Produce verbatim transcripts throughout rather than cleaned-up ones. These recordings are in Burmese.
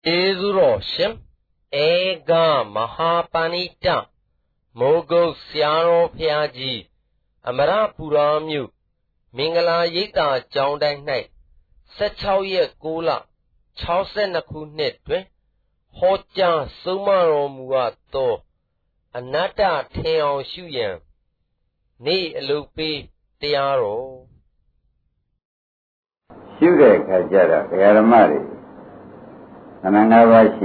Ezuro Shim Ega Mahapanita Mogo Siaro Piaji Amara Puramyu Mingala Yita Joundai Night Setchao Ye Gula Chausen Nakunetwe Hoja Sumaro Muato Anata Teo Shuyan Ni Lupi Tiaro Sugar Kajara Yaramari Anangabashi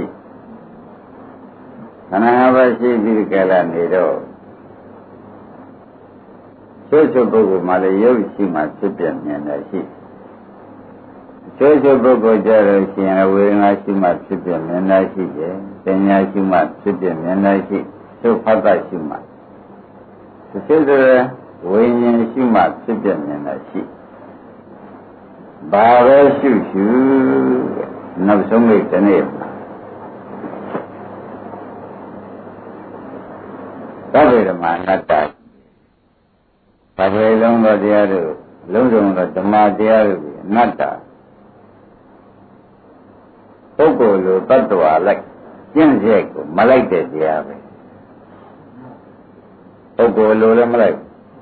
Anangabashi Virgala Nido Social Bogo Malayo Shima Sipian Yanashi Social Bogo Jaro Shina Wina Shima Sipian Yanashi Tenya Shima Sipian Yanashi So Pata Shima So Silver Wina Shima Sipian Yanashi Baba Shushu No so much the name. That is the man not that. But we long the other, long the Madia, not that. Ogo, Tatua, like Jinjek, Malay, the other. Ogo, Lola Malay.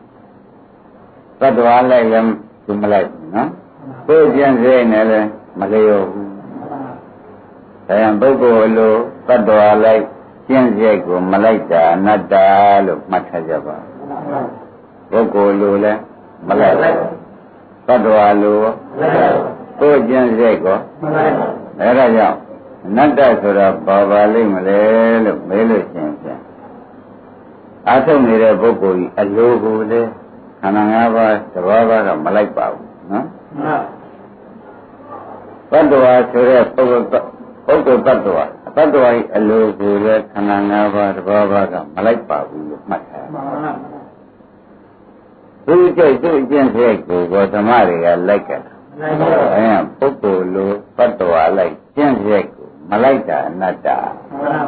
Tatua, like them to Malay, no? So Jinjek, Malayo. I am Bogo Lo, Padua like Jinjego, Malaita, Nada, look, Matajaba. Bogo Lula, Malay, Padua Lo, Go Jinjego, Eraja, Nada Sura, Baba Limale, look, Melo Jinja. I told me that Bogo, a logo, Kanangava, the Baba, Malaipa, no? Padua Sura, Ogo Tatua, Tatua, a logo, Kanangava, Baba, Malaipa, Mata. Who just do Jinjego, was a Maria like it. I am Popo, Tatua, like Jinjego, Malaita, Nata.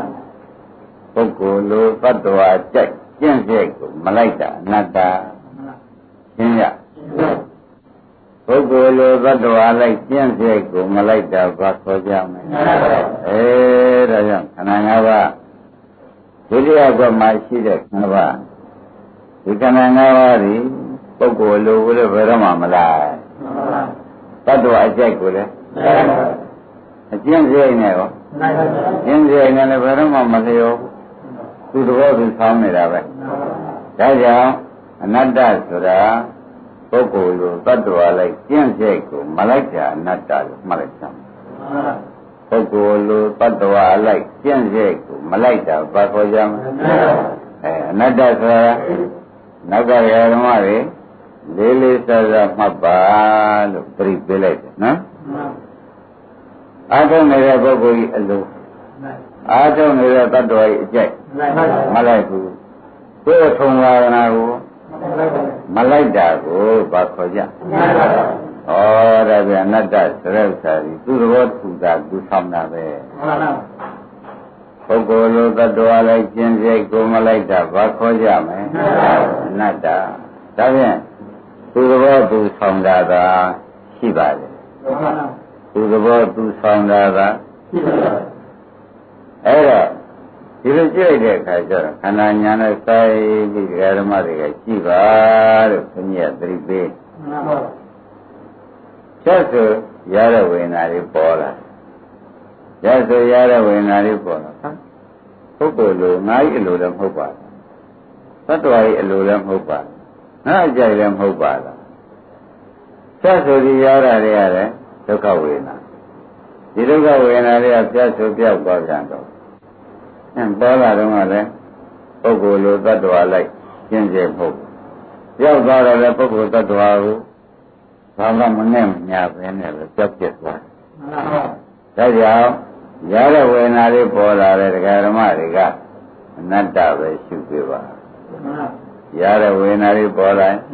Poco, Tatua, Jack, Jinjego, Malaita, Nata. Jinya. Pogo, Tatua, like Jinjego, Malaita, Baco Jam. Eh, Rajam, Kanangava. Julia got my sheet at Nava. You can Nava, Pogo, Lu, Verama Malay. That do I check with it. A Jinjay now. Jinjay and a Verama Malayo. To the world is found it of it. Raja, another Sura, Pogo, Tatua, like Jinjay, Malaya, Nata, Malacham. Pogo, Tatua, like Jinjay, Malaita, Bakojam, Nada, Naga Mari, Lily Saza Mabal, three village, no? I don't know Bogo alone. I don't know that way, Jack, Malaiku. Go from Waranago, Malaita, go Bakoja. Oh, that we are not that, Revsari, do the word to that, do some nave. Pogo, the door like Jinjay, go Malaita, Bakoja, not that. That to the word to some that, Shiba. To the word to some that, Era, you will do it, Kajar, and I know say the Garamari, Shiva, Punya, three big. Just Yara Winari Bola. Just Yara Winari Bola. Hopolo, Nailu, Hopa. That's why Lulam Hopa. Not Jailam Hopa. Just the Yara Reale, took away now. You look away and I have just to be a Bogando. And Bola Romale, Ogolo, that do I like Jinjay Hope. Your daughter, the Pogo, that do I. Some name, never subject one. That's how Yara when I report out at Garamariga, not that way should be one. Yara when I report out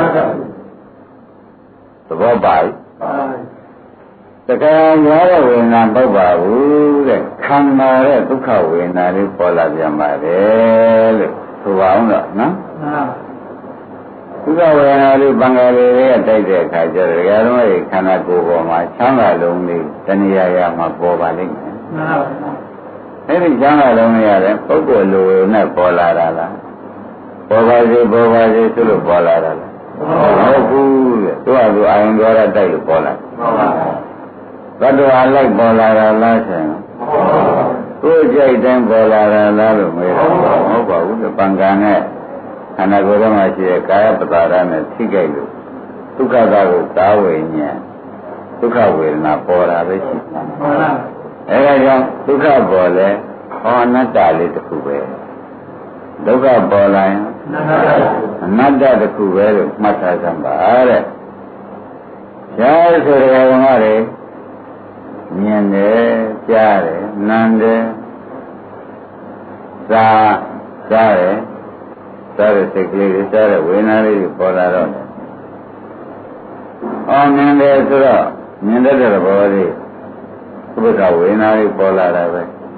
the Bobai. The guy Yara when I'm Boba, the Kamara, Tuka when I report out Yamare, to Wauna, no? When I live Bangalore, I take the Kajar, I cannot go for my Changa lonely, Tania, my Boba. အဲ့ဒီချမ်းသာလုံးလေးရတယ်ပုဂ္ဂိုလ်လူနဲ့ပေါ်လာတာလားပေါ်ပါစေပေါ်ပါစေဆိုလို့ပေါ်လာတာလားဟုတ်ဘူးတဲ့သူကသူအာယုံတော်ရတိုက်လို့ပေါ်လာသတ္တဝါလိုက်ပေါ်လာတာလားဆိုရင်ကိုယ်ကြိုက်တိုင်းပေါ်လာတာလားလို့မေးတော့မဟုတ်ပါဘူးပံကံနဲ့ခန္ဓာကိုယ်ထဲမှာရှိတဲ့ကာယပတာရနဲ့ထိကြိုက်လို့ဒုက္ခတာကိုသာဝိညာဉ်ဒုက္ခဝေဒနာပေါ်တာပဲရှိတယ်အဲဒါကြောင့်ဒုက္ခပေါ်လဲဟောအနတ္တလေးတစ်ခုပဲဒုက္ခပေါ်လာရင်အနတ္တတစ်ခုပဲလို့မှတ်ထားကြပါတဲ့။ရှားဆိုတဲ့ဓမ္မတွေမြင်တယ်ကြားတယ်နားတယ်စားစားတယ်စားတဲ့စိတ်ကလေးတွေစားတဲ့ဝေဒနာလေးတွေပေါ်လာတော့အော်မြင်တယ်ဆိုတော့မြင်တဲ့သဘောလေးဥပ္ပခဝေဒနာလေးပေါ်လာတာပဲ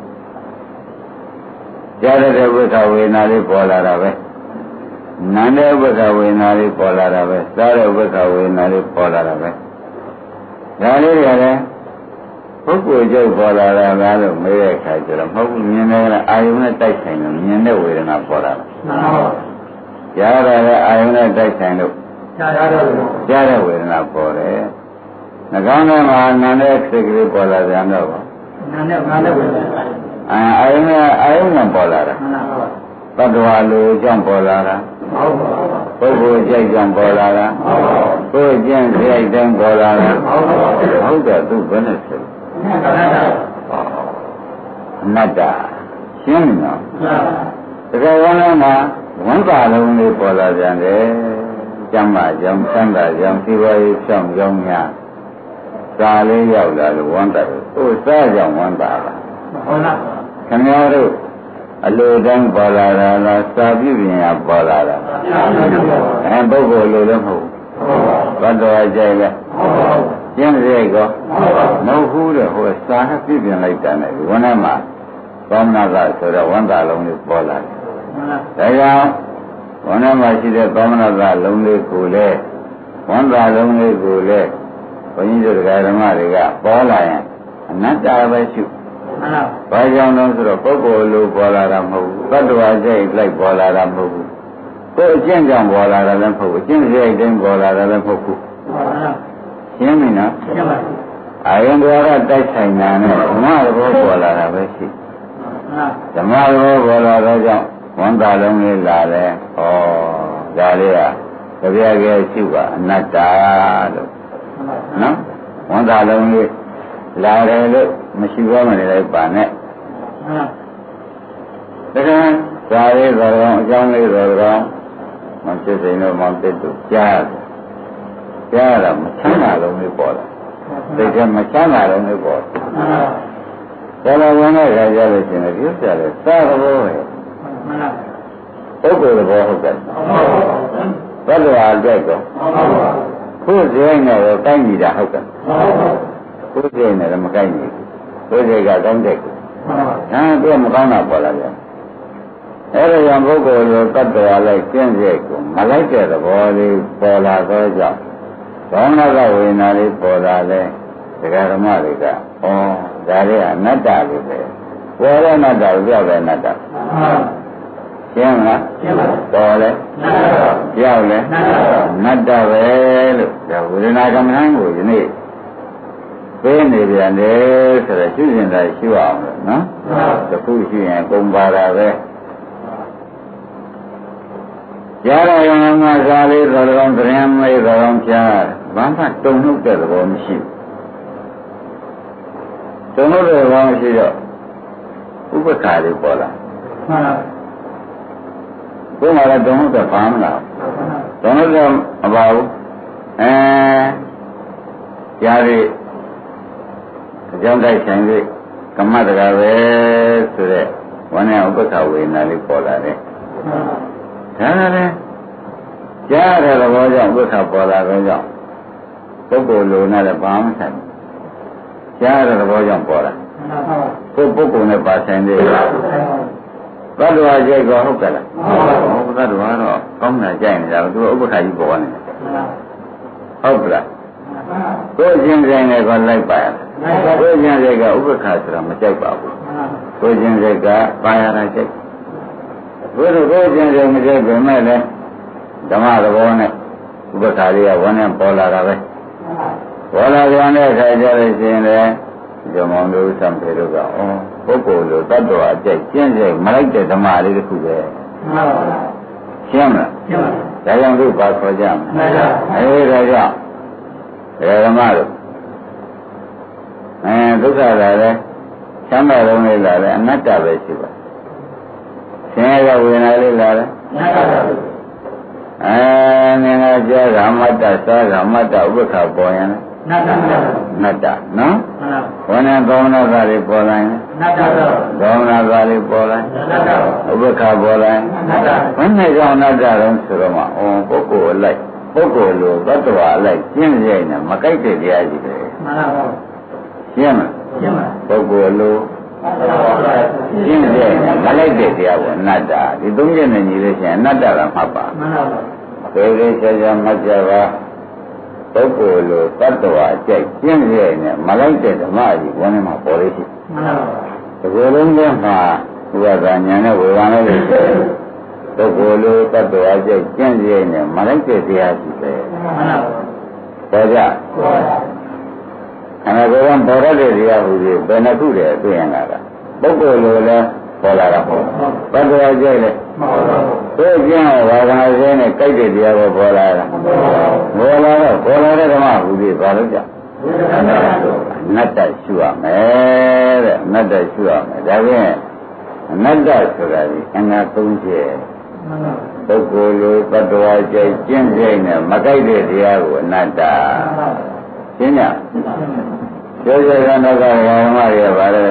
ကြားတဲ့ဥပ္ပခဝေဒနာလေးပေါ်လာတာပဲနားတဲ့ဥပ္ပခဝေဒနာလေးပေါ်လာတာပဲစားတဲ့ဥပ္ပခဝေဒနာလေးပေါ်လာတာပဲဒါလေးတွေလည်းပုဂ္ဂိုလ်ကျုပ်ပေါ်လာတာလားလို့မေးတဲ့အခါကျတော့မဟုတ်ဘူးမြင်တယ်ကအာယုံနဲ့တိုက်ဆိုင်လို့မြင်တဲ့ဝေဒနာပေါ်လာတာမှန်ပါဘူးကြားရတဲ့အာယုံနဲ့တိုက်ဆိုင်လို့ကြားရတဲ့ကြားတဲ့ဝေဒနာပေါ်တယ်နှကောင်းထဲမှာနာတဲ့စိတ်ကလေးပေါ်လာပြန်တော့နာနဲ့နာနဲ့ဝေဒနာအာအာယုံနဲ့အာယုံနဲ့ပေါ်လာတာမှန်ပါဘူးတတ္တဝါလူကြောင့်ပေါ်လာတာဟုတ်ပါဘူးပုဂ္ဂိုလ်ကြိုက်ကြောင့်ပေါ်လာတာဟုတ်ပါဘူးကိုယ်ကျင့်ကြိုက်တဲ့ပေါ်လာတာဟုတ်ပါဘူးဟုတ်တယ်သူဘယ်နဲ့ဆိုအနတ္တရှင်းနော်တကယ်လုံးမှာဝန်တာလုံးလေးပေါ်လာပြန်တယ်ကျမ်းမာကြောင်းသံသာကြောင်းဒီဘဝဖြောင်းကြောင်းများစာလေးရောက်လာလို့ဝန်တာဟိုစားကြောင်းဝန်တာလားဟုတ်လားခင်ဗျားတို့အလိုတိုင်းပေါ်လာတာလားစာပြည့်ပြင်ရပေါ်လာတာအဲပုဂ္ဂိုလ်လိုလည်းမဟုတ်ဘူးဘတ်တော်ကြိုက်လဲကျင်းရိုက်ကောမဟုတ်ဘူးတဲ့ဟိုစာနဲ့ပြည့်ပြင်လိုက်တယ်နဲ့ဝန်းထဲမှာသောမနာကဆိုတော့ဝန်တာလုံးလေးပေါ်လာတယ်ဒါကြောင့်ဝန်းထဲမှာရှိတဲ့သောမနာကလုံးလေးကိုလေဝန်တာလုံးလေးကိုလေဘုန်းကြီးတို့ဓမ္မတွေကပေါ်လာရင်အနတ္တပဲရှိဘာကြောင့်လဲဆိုတော့ပုဂ္ဂိုလ်လိုပေါ်လာတာမဟုတ်ဘူးတတ္တဝါစိတ်လိုက်ပေါ်လာတာမဟုတ်ဘူးကိုယ်အကျင့်ကြောင့်ပေါ်လာတာလည်းမဟုတ်ဘူးအကျင့်စိတ်တိုင်းပေါ်လာတာလည်းမဟုတ်ဘူးရှင်းပြီနော်ရှင်းပါပြီအာယုံတော်ကတိုက်ဆိုင်တာနဲ့ဓမ္မသဘောပေါ်လာတာပဲရှိဓမ္မသဘောပေါ်လာတော့ကြောင့်ဝန်တာလုံးလေးလာတယ်ဩဒါလေးကကြပြကဲရှိပါအနတ္တလို့နော်ဝန်တာလုံးလေးလာတယ်လို့မရှိဘဲမနေလိုက်ပါနဲ့တကယ်ဇာလေးတော်ကောင်အကြောင်းလေးတော်ကောင်မဖြစ်စိန်တော့မဖြစ်တော့ကြားတယ်ကြားရမချမ်းသာလုံးလေးပေါ်လာစိတ်ကမချမ်းသာလုံးလေးပေါ်တယ်တော်ဝင်တဲ့ခါကျလို့ရှိရင်ပြုကြတယ်သာသဘောပဲပုဂ္ဂိုလ်သဘောဟုတ်တယ်ဘယ်လိုအားကြိုက်တော့ကိုယ်စိတ်နဲ့တော့တိုင်းကြည့်တာဟုတ်တယ်ကိုယ်စိတ်နဲ့တော့မကိုင်းဘူးကိုယ်စိတ်ကကောင်းတဲ့ကိုဒါကမကောင်းတာပေါ်လာပြန်အဲ့ဒါကြောင့်ပုဂ္ဂိုလ်လိုတတ်တော်လိုက်ကျင့်စိတ်ကိုမလိုက်တဲ့သဘောလေးပေါ်လာသောကြောင့်ဘောင်းနာကဝေဒနာလေးပေါ်လာလဲဒကာဓမ္မတွေကဩဒါလေးကအနတ္တလေးပဲပေါ်တဲ့အနတ္တကိုပြောတဲ့အနတ္တရှင်းလားရှင်းပါပြီပေါ်လဲပြောက်လဲနတ္တပဲလို့ဒါဝေဒနာကမ္မဋ္ဌာန်းကိုယနေ့ပေးနေပြန်တယ်ဆိုတော့ရှင်းရင်လည်းရှိအောင်လို့နော်တခုရှိရင်ပုံပါတာပဲရရရင်ငါစားလေးတော်တော်သတင်းမေးတော်ဖြားဘာမှတုံ့နှုတ်တဲ့သဘောမရှိဘူးတုံ့နှုတ်တဲ့သဘောမရှိတော့ဥပ္ပခါလေးပေါ်လာမှန်ပါဘုရားလည်းတုံ့နှုတ်တဲ့ဘာမှမလားတုံ့နှုတ်တဲ့မပါဘူးအဲကြားရအကြောင်းတိုက်ဆိုင်ပြီးကမ္မတကာပဲဆိုတဲ့ဝန်းနဲ့ဥပ္ပခါဝေဒနာလေးပေါ်လာတယ်ဒါလည်းကြားတဲ့သဘောကြောင့်ဥစ္စာပေါ်လာတော့ကြောင့်ပုဂ္ဂိုလ်လိုနဲ့လည်းဘာမှဆိုင်ဘူးကြားတဲ့သဘောကြောင့်ပေါ်လာကိုယ်ပုဂ္ဂိုလ်နဲ့ပါဆိုင်သေးတယ်သတ္တဝါကြိုက်ကောဟုတ်ကဲ့လားဟုတ်သတ္တဝါတော့ကောင်းတာကြိုက်နေတာသူကဥပ္ပခါကြီးပေါ်နေတယ်ဟုတ်ကဲ့ကိုယ်ချင်းဆိုင်နဲ့ကောလိုက်ပါရကိုကျင်စိတ်ကဥပ္ပခါဆိုတာမကြိုက်ပါဘူးကိုကျင်စိတ်ကပါရတာကြိုက်ဘုရားကိုကျင်စိတ်မကြိုက်ပေမဲ့လည်းဓမ္မသဘောနဲ့ဥပ္ပခါလေးကဝန်နဲ့ပေါ်လာတာပဲပေါ်လာပြန်တဲ့အခါကျလို့ရှိရင်လည်းဇမောင်တို့သံဖေတို့ကဩပုဂ္ဂိုလ်လိုတတ္တဝါကြိုက်ကျင့်စိတ်မလိုက်တဲ့ဓမ္မလေးတစ်ခုပဲရှင်းမလားရှင်းပါဒါကြောင့်သူပါခေါ်ကြမယ်အဲဒါကြောင့်ဓမ္မတို့အဲဒုက္ခလာတယ်ချမ်းသာလုံးလေးလာတယ်အနတ္တပဲရှိပါဆင်းရဲကဝေဒနာလေးလာတယ်အနတ္တပါအဲငင်္ဂကြားဓမ္မတ္တသာဓမ္မတ္တဥပ္ပခါပေါ်ရင်နတ္တနတ္တနော်ဝဏ္ဏသောမနာကလေးပေါ်လာရင်နတ္တသောမနာကလေးပေါ်လာနတ္တဥပ္ပခါပေါ်လာနတ္တဘယ်နဲ့ကြောင့်နတ္တတော့ဆိုတော့မှအော်ပုဂ္ဂိုလ်အလိုက်ပုဂ္ဂိုလ်လိုသတ္တဝါအလိုက်ကျင့်ကြနေမကြိုက်တဲ့တရားကြီးပဲမှန်ပါပါရှင်းမလားရှင်းပါပုဂ္ဂိုလ်လိုရှင်းကြမလိုက်တဲ့တရားကိုအနတ္တဒီသုံးချက်နဲ့ညီလို့ရှိရင်အနတ္တကမှတ်ပါမှန်ပါပါသေသေးချာချာမှတ်ကြပါပုဂ္ဂိုလ်လိုတတ္တဝါအကျိုက်ကျင့်ကြနေမလိုက်တဲ့ဓမ္မကြီးဘုန်းကြီးမှာပေါ်လို့ရှိမှန်ပါပါဒီလိုလုံးထဲမှာဥပဒါညာနဲ့ဝေဘာနဲ့လို့ပုဂ္ဂိုလ်လိုတတ္တဝါအကျိုက်ကျင့်ကြနေမလိုက်တဲ့တရားကြီးပဲမှန်ပါပါပေါ်ကြခန္ဓာကိုယ်ကပေါ်ရတဲ့တရားဟူပြီးဘယ်နှခုတည်းတွေ့ရင်လာတာပုဂ္ဂိုလ်လိုလဲပေါ်လာတာပေါ့တတ္တဝါကြိုက်လဲသိကျင်းဝါဒနာစင်းနဲ့ကြိုက်တဲ့တရားကိုပေါ်လာတာပေါ်လာတော့ပေါ်လာတဲ့ဓမ္မဟူပြီးဘာလို့ကြအနတ္တရှုရမယ်တဲ့အနတ္တရှုရမယ်ဒါဖြင့်အနတ္တဆိုတာဒီအနာသုံးချက်ပုဂ္ဂိုလ်လိုတတ္တဝါကြိုက်ကျင့်ကြိုက်နဲ့မကြိုက်တဲ့တရားကိုအနတ္တရှင်းညကျောကျောကနောက်ကဝါမရပါလေ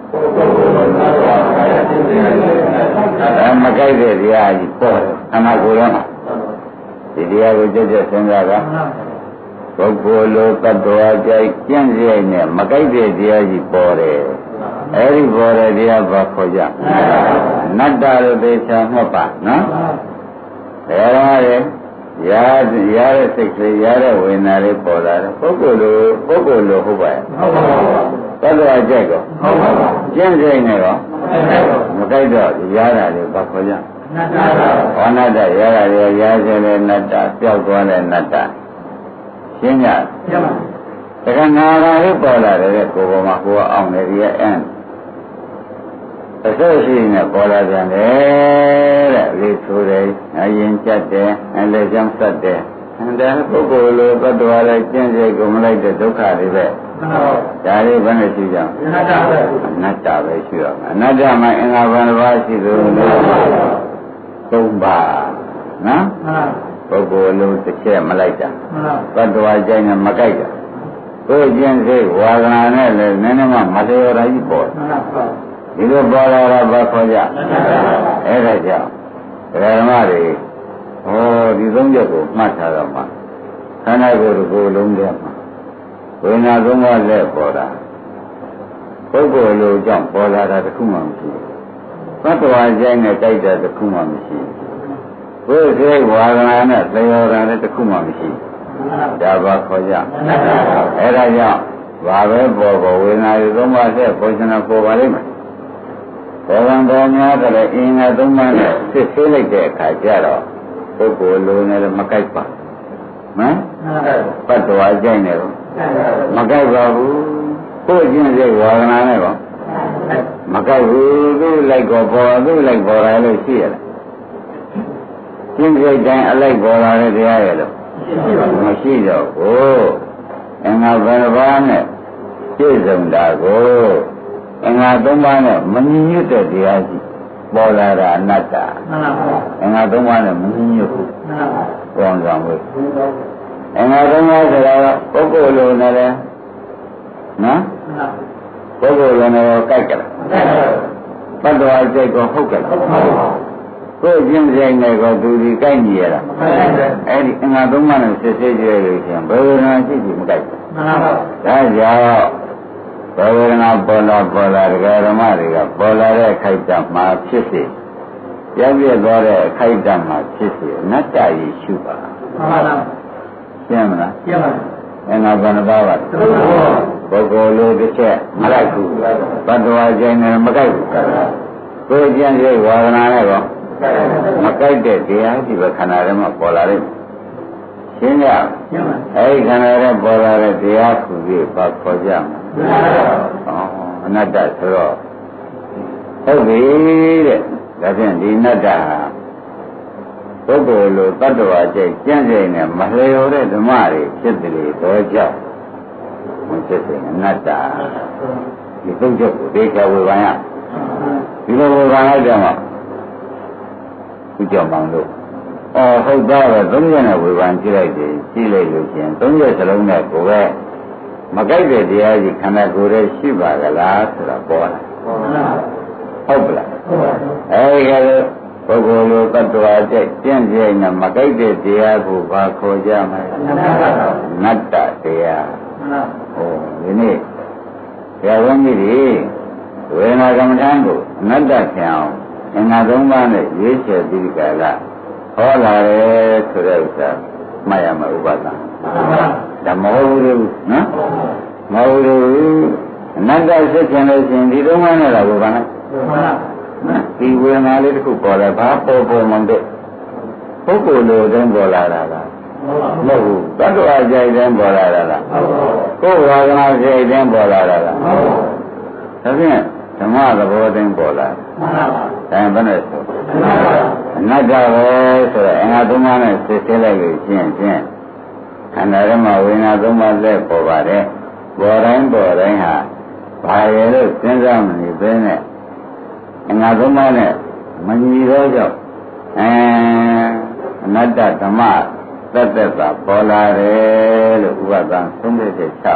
အဲမကြိုက်တဲ့တရားကြီးပေါ်တယ်အနာကိုယ်ရောဒီတရားကိုကြက်ကြက်စဉ်းစားပါပုဂ္ဂိုလ်လိုတတ္တဝါကြိုက်ကျင့်ကြိုက်နဲ့မကြိုက်တဲ့တရားကြီးပေါ်တယ်အဲဒီပေါ်တဲ့တရားဘာခေါ်ကြနတ္တလို့သေချာမှတ်ပါနော်ဘယ်တော့လဲရရတဲ့စိတ်ကလေးရတဲ့ဝေဒနာလေးပေါ်လာတယ်ပုဂ္ဂိုလ်လိုပုဂ္ဂိုလ်လိုဟုတ်ပါရဲ့ဟုတ်ပါဘူးတတ္တဝါကြိုက်ကောဟုတ်ပါဘူးကျင့်ကြိုက်နေရောမကြိုက်တော့ရတာလေးဘာခေါ်ကြနတ္တဘာနတ္တရတာလေးရစေတဲ့နတ္တပျောက်သွားတဲ့နတ္တရှင်းကြရှင်းပါတခါနာတာလေးပေါ်လာတယ်ကိုယ်ပေါ်မှာကိုယ်အောင်နေရအဲ့အစိုးရှိနေပေါ်လာပြန်တယ်တဲ့လေးဆိုတယ်အရင်ကြက်တယ်အလဲကြောင့်ဆက်တယ်ဒါပုဂ္ဂိုလ်လိုတ attva လိုက်ကျင့်စေကုန်မလိုက်တဲ့ဒုက္ခတွေပဲဒါလေးဘယ်နဲ့ရှိကြအနတ္တပဲအနတ္တပဲရှိရမယ်အနတ္တမှာအင်္ဂါဘယ်နှပါးရှိသလဲသုံးပါးနော်ပုဂ္ဂိုလ်လိုတစ်ချက်မလိုက်တာတ attva ကြိုင်နဲ့မကြိုက်တာကိုယ်ကျင့်စေဝါဒနာနဲ့လည်းနည်းနည်းမှမလျော်တာကြီးပေါ်ဒီလိုပေါ်လာတာဘာခေါ်ကြအဲ့ဒါကြောင့်ဓမ္မတွေဟောဒီသုံးချက်ကိုမှတ်ထားတော့မှခန္ဓာကိုယ်ကိုယ်လုံးထဲမှာဝိညာဉ်သုံးပါးလက်ပေါ်တာပုဂ္ဂိုလ်လိုကြောင့်ပေါ်လာတာတစ်ခုမှမရှိဘူးသတ္တဝါကျိုင်းနဲ့တိုက်တာတစ်ခုမှမရှိဘူးကိုယ်စိတ်ဝါဒနာနဲ့လျော်တာလည်းတစ်ခုမှမရှိဘူးဒါဘာခေါ်ကြအဲ့ဒါကြောင့်ဘာပဲပေါ်ပေါ်ဝိညာဉ်သုံးပါးလက်ပေါ်ချင်တာပေါ်ပါလိမ့်မယ်ဘောဂံတော်များကလည်းအင်္ဂါသုံးပါးနဲ့စစ်ဆေးလိုက်တဲ့အခါကျတော့ပုဂ္ဂိုလ်လိုနဲ့လည်းမကိုက်ပါမမ်ပတ္တဝါကြိုက်နေတော့မကိုက်ပါဘူးကိုယ်ချင်းစိတ်ဝါဒနာနဲ့ပေါ့မကိုက်ဘူးသူ့လိုက်ကောပေါ်သူ့လိုက်ပေါ်လာလို့ရှိရလားရှင်းစိတ်တိုင်းအလိုက်ပေါ်လာတဲ့တရားရဲ့လို့မရှိတော့ဘူးအင်္ဂါဘယ်နှပါးနဲ့ပြည့်စုံတာကိုအင်္ဂါသုံးပါးနဲ့မညီညွတ်တဲ့တရားကြီးပေါ်လာတာအနတ္တမှန်ပါပါအင်္ဂါသုံးပါးနဲ့မညီညွတ်ဘူးမှန်ပါပါကောင်းဆောင်ဝေးအင်္ဂါသုံးပါးဆိုတာပုဂ္ဂိုလ်လိုနဲ့လဲနော်ပုဂ္ဂိုလ်လိုနဲ့ကြိုက်ကြလားပတ္တဝါကြိုက်ကောဟုတ်ကြလားကိုယ်ချင်းဆိုင်နဲ့ကောသူဒီကြိုက်နေရတာအဲ့ဒီအင်္ဂါသုံးပါးနဲ့စစ်ဆေးကြရလို့ရှင်ဘယ်လိုနာရှိရှိမကြိုက်ဘူးမှန်ပါပါဒါကြောင့်ဝေဒနာပေါ်လာပေါ်လာဒကာဓမ္မတွေကပေါ်လာတဲ့ခိုက်တမှာဖြစ်စေပြည့်ပြည့်သွားတဲ့ခိုက်တမှာဖြစ်စေအနတ္တကြီးရှုပါမှန်ပါလားရှင်းမလားရှင်းပါအင်္ဂါဘယ်နှပါးပါပုဂ္ဂိုလ်လိုတစ်ချက်မလိုက်ဘူးဘတ်တော်ကျင်းနေမကြိုက်ဘူးကိုယ်ကျင့်စိတ်ဝါဒနာနဲ့တော့မကြိုက်တဲ့တရားကြီးပဲခန္ဓာထဲမှာပေါ်လာတယ်ရှင်းကြအဲဒီခန္ဓာထဲပေါ်လာတဲ့တရားခုကြီးပါခေါ်ကြမှာဩအနတ္တဆိုတော့ဟုတ်ပြီတဲ့ဒါဖြင့်ဒီအနတ္တပုဂ္ဂိုလ်လိုတ attva ကျင့်ကျင့်စိတ်နဲ့မလျော်တဲ့ဓမ္မတွေဖြစ်တယ်တော့ကြောက်မဖြစ်စေအနတ္တဒီသုံးချက်ကိုသိချဝေဘာရဒီလိုဝေဘာလိုက်တော့သူကြောင့်မောင်လို့အော်ဟုတ်သားပဲသုံးချက်နဲ့ဝေဘာကြည့်လိုက်တယ်ကြည့်လိုက်လို့ရှင်သုံးချက်စလုံးနဲ့ကိုယ်ပဲမကြိုက်တဲ့တရားကြီးခန္ဓာကိုယ်ရဲ့ရှိပါကလားဆိုတာပေါ်လာဟုတ်ပါလားအဲဒီကလေးပုဂ္ဂိုလ်လိုတ attva ကျင့်ကျင့်ကြိုင်နဲ့မကြိုက်တဲ့တရားကိုဘာခေါ်ကြမလဲနတ္တတရားဟောဒီနေ့ဆရာတော်ကြီးတွေဝေဒနာကမ္မဋ္ဌာန်းကိုအနတ္တဆင်အောင်အင်္ဂါသုံးပါးနဲ့ရွေးချယ်ပြီးကြလားဟောလာတယ်ဆိုတဲ့ဥစ္စာမှတ်ရမှာဥပဒနာဒါမဟုတ်ဘူးနော်မဟုတ်ဘူးအနတ္တစစ်ခြင်းလို့ရှင်ဒီသုံးပါးနဲ့လာဘုရားနော်ဒီဝေဒနာလေးတစ်ခုပေါ်လာဘာပေါ်ပေါ်မှန်တဲ့ပုဂ္ဂိုလ်လိုတိုင်းပေါ်လာတာလားမဟုတ်ဘူးတ attva ကြိုက်တိုင်းပေါ်လာတာလားကိုယ်ဝါဒနာကြိုက်တိုင်းပေါ်လာတာလားဒါဖြင့်ဓမ္မသဘောတိုင်းပေါ်လာတယ်ဒါဘယ်နဲ့ဆိုအနတ္တပဲဆိုတော့အင်္ဂါသုံးပါးနဲ့စစ်ဆေးလိုက်လို့ရှင်းရှင်းခန္ဓာထဲမှာဝိညာဉ်သုံးပါးလက်ပေါ်ပါတယ်ပေါ်တိုင်းပေါ်တိုင်းဟာဘာရဲ့လို့စဉ်းစားမနေဘဲနဲ့အင်္ဂါသုံးပါးနဲ့မညီတော့ကြောင့်အဲအနတ္တဓမ္မသတ္တကပေါ်လာတယ်လို့ဥပဒံသုံးတဲ့ချက်ချ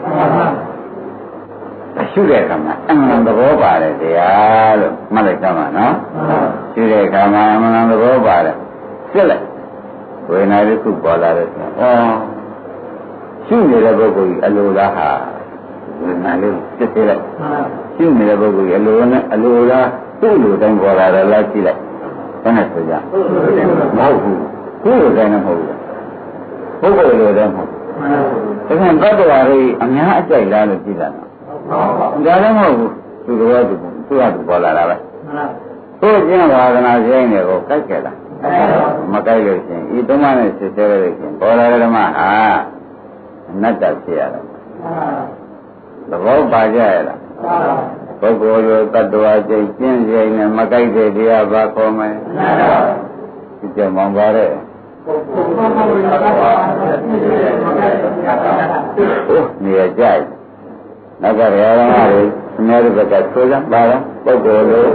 ရှုတဲ့အခါမှာအမှန်သဘောပါတယ်တရားလို့မှတ်လိုက်ကြမှာနော်ရှုတဲ့အခါမှာအမှန်သဘောပါတယ်စစ်လိုက်ဝေဒနာတစ်ခုပေါ်လာတယ်ဆိုတော့ဩရှုနေတဲ့ပုဂ္ဂိုလ်ကြီးအလိုလားဟာဝေဒနာလေးစစ်သေးလိုက်ရှုနေတဲ့ပုဂ္ဂိုလ်ကြီးအလိုနဲ့အလိုလားသူ့လိုတိုင်းပေါ်လာတယ်လားကြည့်လိုက်ဘယ်နဲ့ဆိုကြမဟုတ်ဘူးသူ့လိုတိုင်းမဟုတ်ဘူးပုဂ္ဂိုလ်လိုတိုင်းမဟုတ်ဘူးဒါပြန်တ attva တွေအများအကြိုက်လားလို့ကြည့်တာနော်ဒါလည်းမဟုတ်ဘူးသူတော်သူသူ့ဟာသူပေါ်လာတာပဲကိုယ်ကျင့်ဝါဒနာရှိနေကိုကြိုက်ကြလားမကြိုက်လို့ရှင်ဤသုံးပါးနဲ့စစ်သေးလို့ရှင်ပေါ်လာတဲ့ဓမ္မဟာအနတ္တဖြစ်ရတာသဘောပါကြရလားပုဂ္ဂိုလ်လိုတ attva ကျင့်ကျင့်ကြိုင်နဲ့မကြိုက်တဲ့တရားဘာခေါ်မလဲဒီကြောင့်မောင်ပါတဲ့ဟုတ်နေရကြိုက်နောက်ကရဟန်းတွေအများစုကဆိုကြပါလားပုဂ္ဂိုလ်လို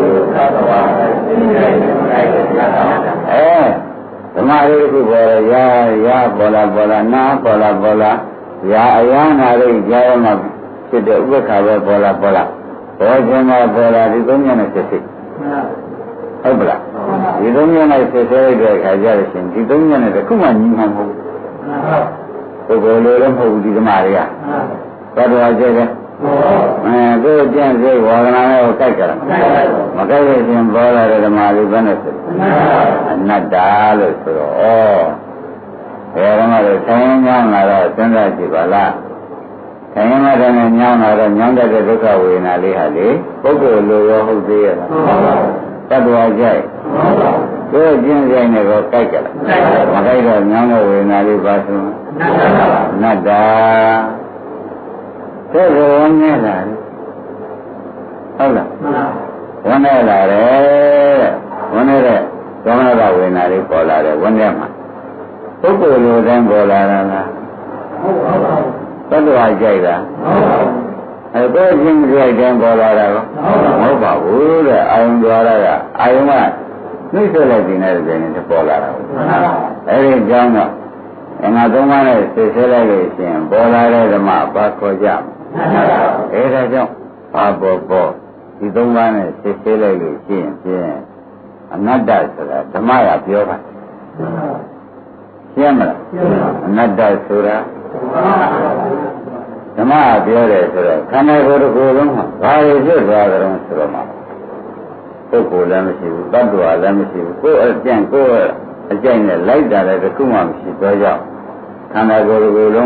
အဲဓမ္မလေးခုပေါ်ရရပေါ်လာပေါ်လာနာပေါ်လာပေါ်လာရာအယနာလေးကြားရမှာဖြစ်တဲ့ဥပ္ပခါပဲပေါ်လာပေါ်လာဘောခြင်းမှာပေါ်လာဒီသုံးမျိုးနဲ့ဖြစ်ဖြစ်ဟုတ်ပလားဒီသုံးမျိုးနဲ့ဖြစ်ဖြစ်တဲ့အခါကျတော့ရှင်ဒီသုံးမျိုးနဲ့တခုမှညီမှာမဟုတ်ဘူးပုဂ္ဂိုလ်လိုလည်းမဟုတ်ဘူးဒီဓမ္မတွေကဘယ်လိုကြည့်လဲအဲကိုယ်ကျင့်စိတ်ဝါဒနာနဲ့ကိုကြိုက်ကြတာမကြိုက်လို့ရှင်ပေါ်လာတဲ့ဓမ္မလေးဘယ်နဲ့ဆိုအနတ္တလို့ဆိုတော့ဩဘယ်ဓမ္မလဲဆိုင်ညောင်းလာတော့စဉ်းစားကြည့်ပါလားဆိုင်ညောင်းတဲ့ညောင်းလာတော့ညောင်းတဲ့ဒုက္ခဝေဒနာလေးဟာလေပုဂ္ဂိုလ်လိုရောဟုတ်သေးရဲ့လားတ attva ကြိုက်ကိုယ်ကျင့်စိတ်နဲ့ကိုကြိုက်ကြလားမကြိုက်တော့ညောင်းတဲ့ဝေဒနာလေးပါဆိုအနတ္တတဲ့ဝန်းနေလာတယ်ဟုတ်လားဝန်းနေလာတယ်ဝန်းနေတဲ့သောမနာဝေဒနာလေးပေါ်လာတယ်ဝန်းထဲမှာပုဂ္ဂိုလ်လိုတိုင်းပေါ်လာတာလားသတ္တဝါကြိုက်တာအဲကိုယ်ချင်းကြိုက်တိုင်းပေါ်လာတာကောမဟုတ်ပါဘူးတဲ့အာယုံကြွားလာတာအာယုံကနှိမ့်ဆက်လိုက်နေတဲ့ကြိမ်နဲ့ပေါ်လာတာအဲဒီကြောင့်တော့အင်္ဂါသုံးပါးနဲ့သိစေလိုက်လို့ရှိရင်ပေါ်လာတဲ့ဓမ္မဘာခေါ်ကြအဲဒါကြောင့်ဘာပေါ်ပေါ်ဒီသုံးပါးနဲ့သိစေလိုက်လို့ရှိရင်ဖြင့်အနတ္တဆိုတာဓမ္မကပြောတာရှင်းမလားအနတ္တဆိုတာဓမ္မကပြောတယ်ဆိုတော့ခန္ဓာကိုယ်တစ်ခုလုံးမှာဘာလို့ဖြစ်သွားကြတယ်ဆိုတော့မှပုဂ္ဂိုလ်လည်းမရှိဘူးတ attva လည်းမရှိဘူးကိုယ်အကျင့်ကိုယ်အကျင့်နဲ့လိုက်တာလည်းတစ်ခုမှမရှိတော့ကြောင့်ခန္ဓာကိုယ်တစ်ခုလုံးကို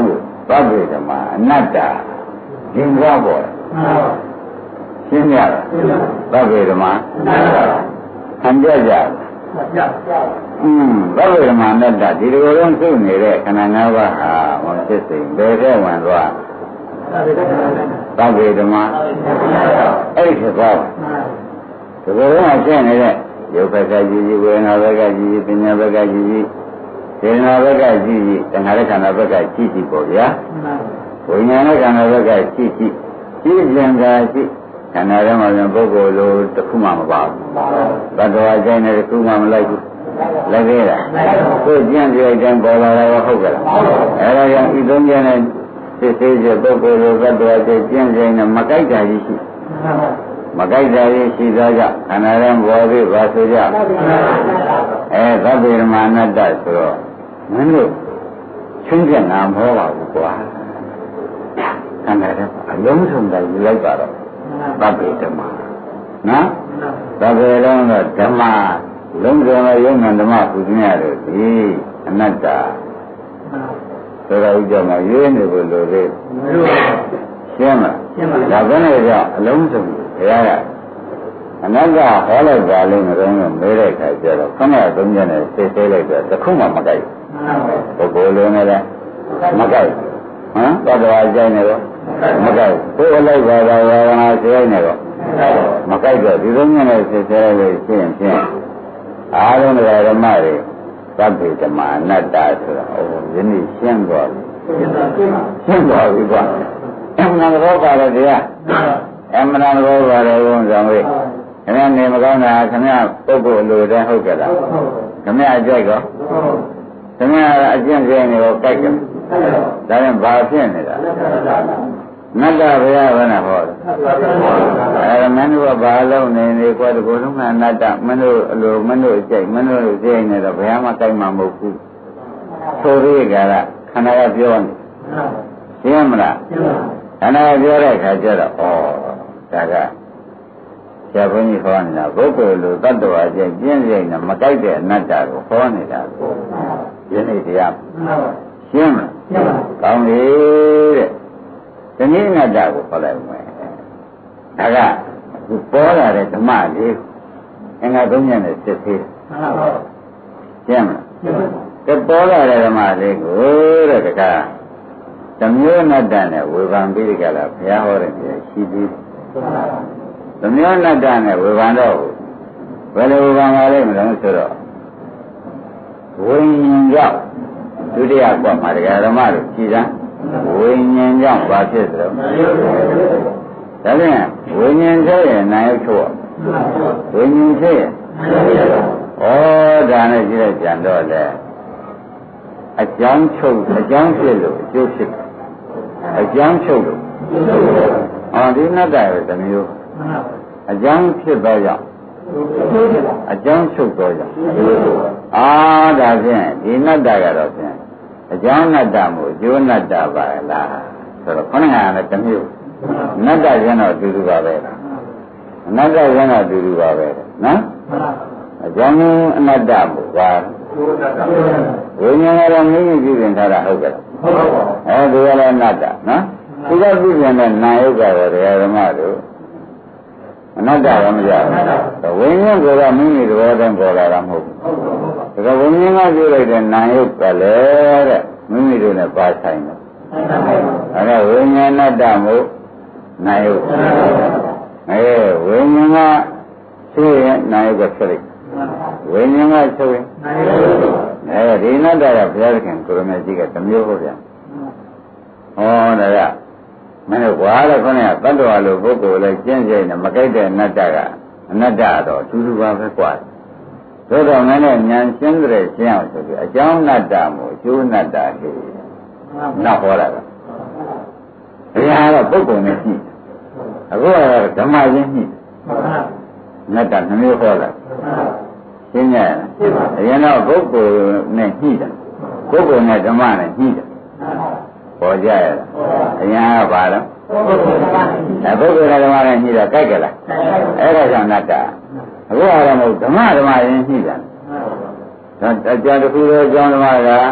သဗ္ဗေဓမ္မာအနတ္တကျင်သွားပေါ်ရှင်းရလားသဗ္ဗေဓမ္မာဟန်ကြကြอืมသဗ္ဗေဓမ္မာအနတ္တဒီလိုလုံးစုနေတဲ့ခန္ဓာ၅ပါးဟာမဖြစ်စိမ်ဘယ်တဲ့ဝင်သွားသဗ္ဗေဓမ္မာအဲ့ဒီသွားဒီလိုလုံးရှင်းနေတဲ့ရုပ်ဘက်ကကြည့်ကြည့်ဝေဒနာဘက်ကကြည့်ကြည့်ပညာဘက်ကကြည့်ကြည့်စေနာဘက်ကကြည့်ကြည့်တဏှာရခန္ဓာဘက်ကကြည့်ကြည့်ပေါ့ဗျာဝိညာဉ်ခန္ဓာဘက်ကကြည့်ကြည့်ကြည့်ကြံတာကြည့်ခန္ဓာထဲမှာလည်းပုဂ္ဂိုလ်လိုတစ်ခုမှမပါဘူးဘတ်တော်အကျိုင်းနဲ့တစ်ခုမှမလိုက်ဘူးလိုက်သေးလားကိုယ်ကြံကြည့်လိုက်တိုင်းပေါ်လာတာဟုတ်ကဲ့အဲဒါကြောင့်ဤသုံးချက်နဲ့စစ်သေးချက်ပုဂ္ဂိုလ်လိုဘတ်တော်အကျိုင်းကြံကြည့်နေမကြိုက်တာကြီးရှိမကြိုက်တာကြီးရှိသောကြောင့်ခန္ဓာထဲပေါ်ပြီးပါဆိုကြအဲသဗ္ဗေဓမ္မာအနတ္တဆိုတော့မင်းတို့ချင်းပြနာမဟောပါဘူးကွာခန္ဓာထဲအလုံးစုံတိုင်းယူလိုက်ပါတော့သဗ္ဗေဓမ္မာနော်သဗ္ဗေလုံးတော့ဓမ္မလုံးစုံသောယုံနာဓမ္မပူဇင်းရတယ်ဒီအနတ္တဆိုတော့ဥကြမှာရေးနေဖို့လိုသေးရှင်းမလားရှင်းပါဒါဘယ်နဲ့ကြောင့်အလုံးစုံဘုရားကအနတ္တဟောလိုက်ပါလိမ့်မယ်တော့မေးတဲ့အခါကျတော့ခဏသုံးချက်နဲ့သိသေးလိုက်တော့တစ်ခုမှမကြိုက်ဘူးပုဂ္ဂိုလ်လုံးနဲ့လည်းမကြိုက်ဟမ်သတ္တဝါကြိုက်နေတော့မကြိုက်ကိုယ်လိုက်ပါတော့ဝါဒနာစိတ်နေတော့မကြိုက်တော့ဒီသုံးချက်နဲ့သိသေးလို့ရှင်းရှင်းအားလုံးဓမ္မတွေသဗ္ဗေဓမ္မာအနတ္တဆိုတော့ဟိုယနေ့ရှင်းသွားပြီရှင်းသွားပြီကွာအမှန်တော့ပါလေတရားအမှန်တော့ပါလေဘုန်းဆောင်ဝေးခင်ဗျာနေမကောင်းတာခင်ဗျာပုဂ္ဂိုလ်လိုတဲ့ဟုတ်ကြလားခင်ဗျာအကြိုက်ကောခင်ဗျာအကျင့်ကျင့်နေရောကြိုက်ကြဒါရင်ဘာဖြစ်နေတာနတ္တဘုရားဘာနဲ့ဟောအဲမင်းတို့ကဘာလုံးနေနေကွာဒီကိုယ်လုံးကအနတ္တမင်းတို့အလိုမင်းတို့အကြိုက်မင်းတို့ကြိုက်နေတော့ဘုရားမကြိုက်မှမဟုတ်ဘူးဆိုပြီးကြတာခန္ဓာကပြောနေရှင်းမလားခန္ဓာကပြောတဲ့အခါကျတော့ဩဒါကဆရာဘုန်းကြီးဟောနေတာပုဂ္ဂိုလ်လိုတတ္တဝါချင်းပြင်းပြင်းနဲ့မကြိုက်တဲ့အနတ္တကိုဟောနေတာကိုယနေ့တရားရှင်းမလားရှင်းပါကောင်းပြီတဲ့ဒီနည်းအနတ္တကိုဟောလိုက်မယ်ဒါကဒီပေါ်လာတဲ့ဓမ္မလေးအင်္ဂါသုံးညနဲ့စစ်သေးရှင်းမလားဒီပေါ်လာတဲ့ဓမ္မလေးကိုတဲ့တကားဓမျိုးအနတ္တနဲ့ဝေဖန်ပြီးကြလားဘုရားဟောတဲ့ပြရှိသေးဓမျိုးအနတ္တနဲ့ဝေဖန်တော့ဘယ်လိုဝေဖန်ပါလိမ့်မလို့ဆိုတော့ဝိညာဉ်ကြောင့်ဒုတိယကွာမှာတရားဓမ္မတို့ကြည်စမ်းဝိညာဉ်ကြောင့်ဘာဖြစ်သလဲဒါဖြင့်ဝိညာဉ်ဖြစ်ရင်နာယုတ်ချုပ်ဝိညာဉ်ဖြစ်ရင်ဩဒါနဲ့ကြည့်လိုက်ကြံတော့လေအကြောင်းချုပ်အကြောင်းဖြစ်လို့အကျိုးဖြစ်အကြောင်းချုပ်လို့အော်ဒီနတ္တရဲ့တမျိုးအကြောင်းဖြစ်သောကြောင့်အကြောင်းချုပ်သောကြောင့်အာဒါဖြင့်ဒီနတ္တကတော့ဖြင့်အကြောင်းနတ္တမို့အကျိုးနတ္တပါလားဆိုတော့ခဏကလည်းတမျိုးနတ္တကျတော့တူတူပါပဲအနတ္တကျတော့တူတူပါပဲနော်အကြောင်းအနတ္တမို့ပါဝိညာဉ်ကတော့မင်းကြီးပြုပြင်ထားတာဟုတ်ကဲ့ဟုတ်ပါဘူးအဲဒီကလည်းအနတ္တနော်ဒီကပြုပြင်တဲ့နာယုတ်ကတော့တရားဓမ္မတို့အနတ္တရောမကြဘူးဝိညာဉ်ကတော့မိမိသဘောတည်းပေါ်လာတာမဟုတ်ဘူးဒါကဝိညာဉ်ကပြုလိုက်တဲ့နာယုတ်ကလည်းတဲ့မိမိတို့နဲ့ပါဆိုင်တယ်အဲဒါဝိညာဉ်အနတ္တမို့နာယုတ်အဲဝိညာဉ်ကဆိုရင်နာယုတ်ကဖြစ်လိုက်ဝိညာဉ်ကဆိုရင်အဲဒီနတ္တကဘုရားသခင်ကိုရမေကြီးကတမျိုးဟုတ်ဗျာဟောဒါကမင်းတို့ကွာတဲ့ခေါင်းကတတ္တဝါလိုပုဂ္ဂိုလ်လည်းကျင့်ကြံနေမကြိုက်တဲ့အနတ္တကအနတ္တတော့အတူတူပါပဲကွာသို့တော်မင်းနဲ့ဉာဏ်ရှင်းတဲ့ရှင်းအောင်ဆိုပြီးအကြောင်းအနတ္တမို့အကျိုးအနတ္တဟိနောက်ဟောတာကဘုရားကပုဂ္ဂိုလ်နဲ့ရှိအခုကဓမ္မချင်းရှိအနတ္တနှမျိုးဟောတာရှင်းရဲ့အရင်တော့ပုဂ္ဂိုလ်နဲ့ရှိတာပုဂ္ဂိုလ်နဲ့ဓမ္မနဲ့ရှိတာပေါ်ကြရလားအရင်ကပါတော့အဲပုဂ္ဂိုလ်နဲ့ဓမ္မနဲ့ရှိတာကြိုက်ကြလားအဲ့ဒါကြောင့်အနတ္တအခုကတော့မဟုတ်ဓမ္မဓမ္မရင်ရှိတာဒါအကြတစ်ခုသောအကြောင်းဓမ္မက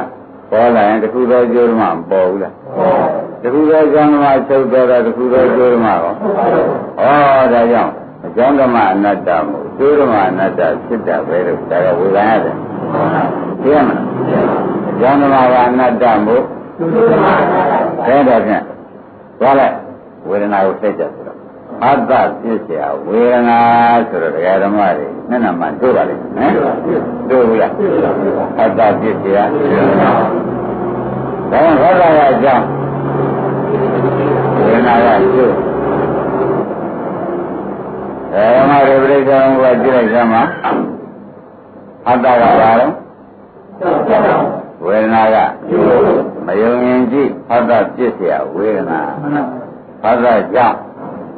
ပေါ်လာရင်တခုသောကျိုးဓမ္မမပေါ်ဘူးလားတခုသောကျိုးဓမ္မချုပ်တော့တာတခုသောကျိုးဓမ္မရောဩဒါကြောင့်အကြောင်းဓမ္မအနတ္တမို့ကျိုးဓမ္မအနတ္တဖြစ်တာပဲလို့ဒါကဝေဒနာရတယ်သိရမလားအကြောင်းဓမ္မကအနတ္တမို့ကျိုးဓမ္မအနတ္တဒါတော့ဖြင့်သွားလိုက်ဝေဒနာကိုသိကြဆိုတော့အတ္တဖြစ်เสียဝေဒနာဆိုတော့တရားဓမ္မတွေနဲ့နာမှတို့ပါလိမ့်မယ်နော်တို့ဘူးလားအတ္တဖြစ်เสียဒါကြောင့်ဟောတာကအကြောင်းဝေဒနာကကျိုးဓမ္မတွေပြိဿံဘုရားကြည့်လိုက်စမ်းပါအတ္တကဘာလဲဝေဒနာကမယုံရင်ကြည့်အတ္တဖြစ်เสียဝေဒနာအတ္တကြောင့်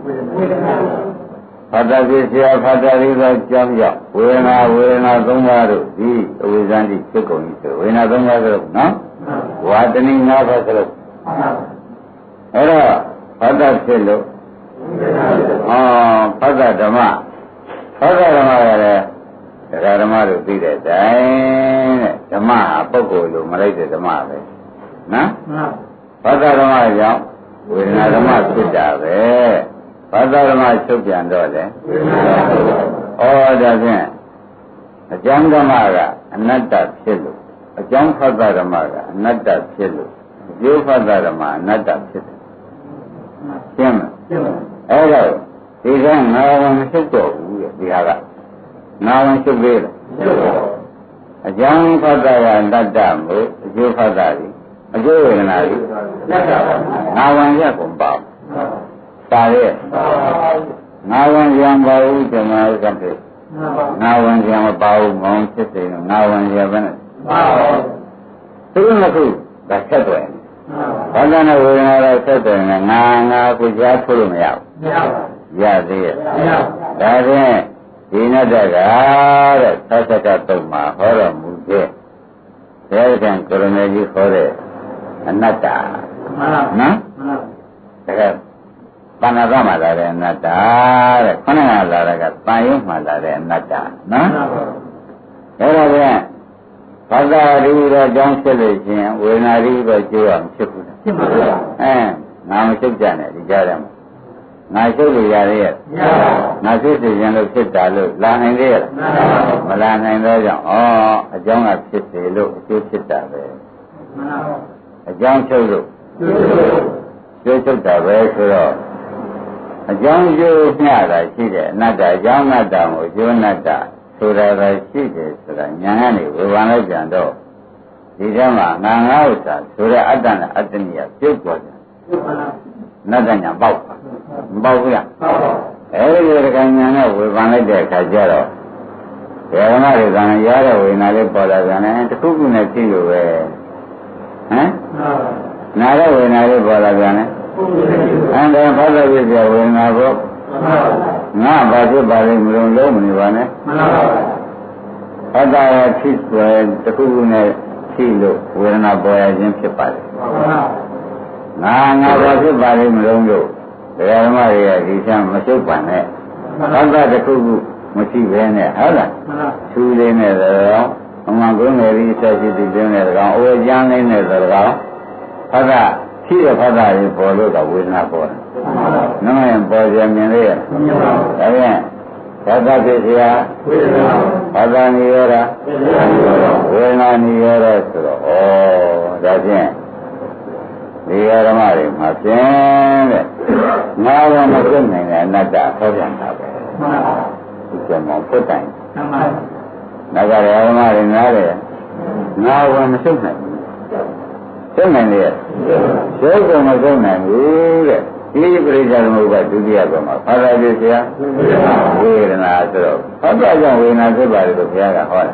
ဖတ်တာဖြစ်เสียဖတ်တာလေးသောကြောင့်ကြောင့်ဝေဒနာဝေဒနာသုံးပါးတို့ဒီအဝိဇ္ဇန်တိဖြစ်ကုန်ပြီဆိုဝေဒနာသုံးပါးဆိုတော့နော်ဝါတဏိငါးပါးဆိုတော့အဲ့တော့ဖတ်တာဖြစ်လို့ဟောဖတ်တာဓမ္မဖတ်တာဓမ္မရတဲ့တရားဓမ္မတို့သိတဲ့တိုင်တဲ့ဓမ္မဟာပုဂ္ဂိုလ်လိုမလိုက်တဲ့ဓမ္မပဲနော်ဖတ်တာဓမ္မကြောင့်ဝေဒနာဓမ္မဖြစ်တာပဲဘာသာဓမ္မချုပ်ပြန်တော့လေဩဒါဖြင့်အကြောင်းဓမ္မကအနတ္တဖြစ်လို့အကြောင်းဖတ်တာဓမ္မကအနတ္တဖြစ်လို့အကျိုးဖတ်တာဓမ္မအနတ္တဖြစ်တယ်ရှင်းမလားအဲ့တော့ဒီကငါဝန်မချုပ်တော့ဘူးတဲ့ဒီဟာကငါဝန်ချုပ်သေးတယ်အကြောင်းဖတ်တာကအနတ္တမို့အကျိုးဖတ်တာကြီးအကျိုးဝေဒနာကြီးငါဝန်ရက်ကုန်ပါတာရဲ့ငါဝန်ရံပါဘူးဓမ္မဥစ္စာဖြစ်ငါဝန်ရံမပါဘူးမောင်ဖြစ်တယ်ငါဝန်ရပဲနဲ့သူကခုဒါဆက်တယ်ဘာသာနဲ့ဝေဒနာတော့ဆက်တယ်ငါငါကိုကြားထုတ်လို့မရဘူးရသေးရဲ့ဒါဖြင့်ဒီနတ္တကတဲ့သစ္စာတုံမှာဟောတော်မူတဲ့ဘယ်ကံကရဏကြီးခေါ်တဲ့အနတ္တနော်တကယ်ပါဏာသမှာလာတဲ့အနတ္တတဲ့ခဏကလာတာကတန်ရုံမှလာတဲ့အနတ္တနော်အဲ့ဒါပြန်ဘာသာရီတော့အကြောင်းဖြစ်လို့ချင်းဝေဒနာရီတော့ကျိုးအောင်ဖြစ်ဘူးဖြစ်ပါဘူးအဲငါမချုပ်ကြနဲ့ဒီကြားထဲမှာငါချုပ်လို့ရသေးရဲ့ငါဖြစ်စီရင်လို့ဖြစ်တာလို့လာနိုင်သေးရဲ့မလာနိုင်တော့ကြောင့်ဩအကြောင်းကဖြစ်စေလို့အကျိုးဖြစ်တာပဲအကြောင်းချုပ်လို့ကျိုးချုပ်တာပဲဆိုတော့အကြောင်းကျိုးမျှတာရှိတယ်အနတ္တအကြောင်းအနတ္တကိုကျိုးအနတ္တဆိုတာပဲရှိတယ်ဆိုတာညာကနေဝေဘာလိုက်ကြတော့ဒီထဲမှာငါငါဥစ္စာဆိုတဲ့အတ္တနဲ့အတ္တနိယပြုတ်သွားတယ်အနတ္တညာပေါက်မပေါက်ဘူးလားအဲဒီတကညာနဲ့ဝေဘာလိုက်တဲ့အခါကျတော့ဓမ္မတွေကံရတဲ့ဝေနာလေးပေါ်လာပြန်တယ်တခုခုနဲ့သိလို့ပဲဟမ်နာတဲ့ဝေနာလေးပေါ်လာပြန်တယ်အန္တရာယ်ဘာသာပြည့်ဝေဒနာကိုငါဘာဖြစ်ပါလိမ့်မလို့လုံးမနေပါနဲ့မှန်ပါပါအတ္တရဖြစ်ွယ်တခုခုနဲ့ရှိလို့ဝေဒနာပေါ်ရခြင်းဖြစ်ပါလေမှန်ပါပါငါငါဘာဖြစ်ပါလိမ့်မလို့လို့ဓမ္မတွေကဒီချမ်းမရှုပ်ပါနဲ့အတ္တတခုခုမရှိဘဲနဲ့ဟုတ်လားသူလေးနဲ့တော့အမှန်ကုန်းငယ်ကြီးဆက်ရှိတည်ခြင်းနဲ့တော့အိုးကျန်းလေးနဲ့တော့အတ္တရှိတဲ့ဖတ်တာကြီးပေါ်လို့ကဝေဒနာပေါ်တယ်။နှမရင်ပေါ်ကြမြင်လေ။ဒါပြန်ဘာသာဖြစ်เสียဝေဒနာဘာသာနိရောဓဝေဒနာနိရောဓဆိုတော့ဩဒါဖြင့်ဒီဓမ္မတွေမှာဖြင့်တဲ့ငါးပါးမပြတ်နိုင်တဲ့အနတ္တဟောပြန်တာပဲ။မှန်ပါဘူး။ဒီကမောဖွတ်တိုင်မှန်ပါဘူး။ဒါကြတဲ့ဓမ္မတွေနားတယ်ငါးပါးမစုံနိုင်ဘူး။စုံနိုင်လေရုပ်ကမစုံနိုင်ဘူးတဲ့ဒီပရိစ္ဆေသမုပ္ပါဒုတိယကမှာဘာသာပြဆရာဝေဒနာဆိုတော့ဘာသာကြောင့်ဝေဒနာဖြစ်ပါတယ်လို့ဘုရားကဟောတယ်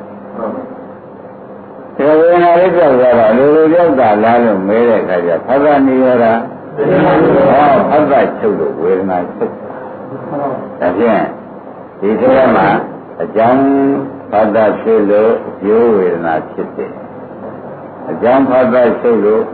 ဒီဝေဒနာလေးကြောက်ကြတော့လူလူကြောက်တာလားလို့မဲတဲ့အခါကျဘာသာနိရောဓဟောဘာသာချုပ်လို့ဝေဒနာချုပ်ဒါဖြင့်ဒီထဲမှာအကြောင်းဘာသာဖြစ်လို့ရိုးဝေဒနာဖြစ်တယ်အကြောင်းဘာသာချုပ်လို့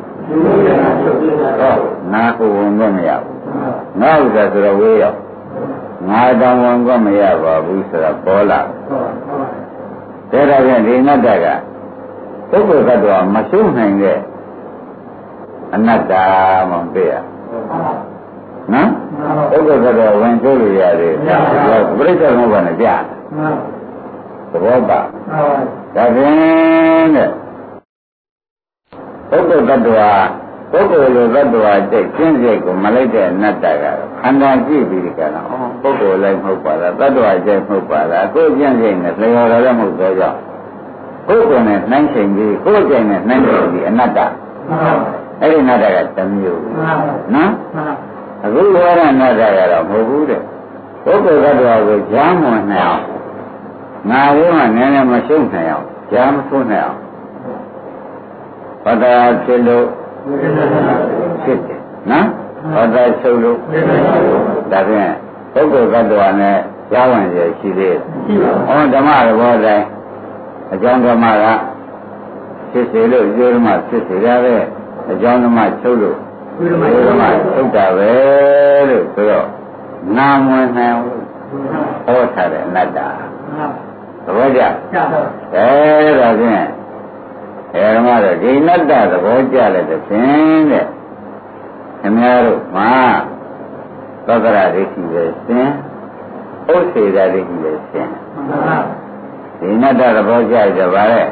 နာကိုဝင်တော့မရဘူးငါဥစ္စာဆိုတော့ဝေးရောက်ငါတောင်ဝင်တော့မရပါဘူးဆိုတာပေါ်လာဒါတော့ပြန်ဒီနတ္တကပုဂ္ဂိုလ်ကတော့မရှုနိုင်တဲ့အနတ္တမှမသိရနော်ပုဂ္ဂိုလ်ကတော့ဝင်ကျိုးလို့ရတယ်ပြိဿသမုပ္ပါဒ်နဲ့ကြားသဘောပါဒါဖြင့်တဲ့ပုဂ္ဂိုလ်တ attva ပုဂ္ဂိုလ်လိုတ attva တဲ့ကျင့်စိတ်ကိုမလိုက်တဲ့အနတ္တကတော့ခန္ဓာကြည့်ပြီးဒီကလားပုဂ္ဂိုလ်လိုက်မဟုတ်ပါလားတ attva ကျင့်မဟုတ်ပါလားကိုယ်ကျင့်စိတ်နဲ့လျော်တော်လည်းမဟုတ်တော့ကြောင့်ကိုယ်ကိုယ်နဲ့နှိုင်းချိန်ပြီးကိုယ်ကျင့်နဲ့နှိုင်းချိန်ပြီးအနတ္တအဲ့ဒီအနတ္တကတစ်မျိုးနော်အခုပြောတဲ့အနတ္တကတော့မဟုတ်ဘူးတဲ့ပုဂ္ဂိုလ်တ attva ကိုကြားမဝင်နိုင်အောင်ငါလေးမှနည်းနည်းမရှုံးနိုင်အောင်ကြားမထိုးနိုင်အောင်ဘာသာဖြစ်လို့ဖြစ်တယ်နော်ဘာသာချုပ်လို့ဒါဖြင့်ပုဂ္ဂိုလ်တ attva နဲ့ကြားဝင်ရရှိသေးတယ်ဟောဓမ္မသဘောတိုင်းအကြောင်းဓမ္မကဖြစ်စေလို့အကျိုးဓမ္မဖြစ်စေရတဲ့အကြောင်းဓမ္မချုပ်လို့အကျိုးဓမ္မချုပ်တာပဲလို့ဆိုတော့နာမဝင်နိုင်အောင်ဟောထားတဲ့အနတ္တသဘောကျအဲဒါဖြင့်အဲဓမ္မတော့ဒီအနတ္တသဘောကျလည်းတစ်ဖြင့်တဲ့ခင်ဗျားတို့မှာသက္ကရာဒိဋ္ဌိပဲရှင်ဥစ္စေတာဒိဋ္ဌိပဲရှင်ဒီအနတ္တသဘောကျကြပါလေ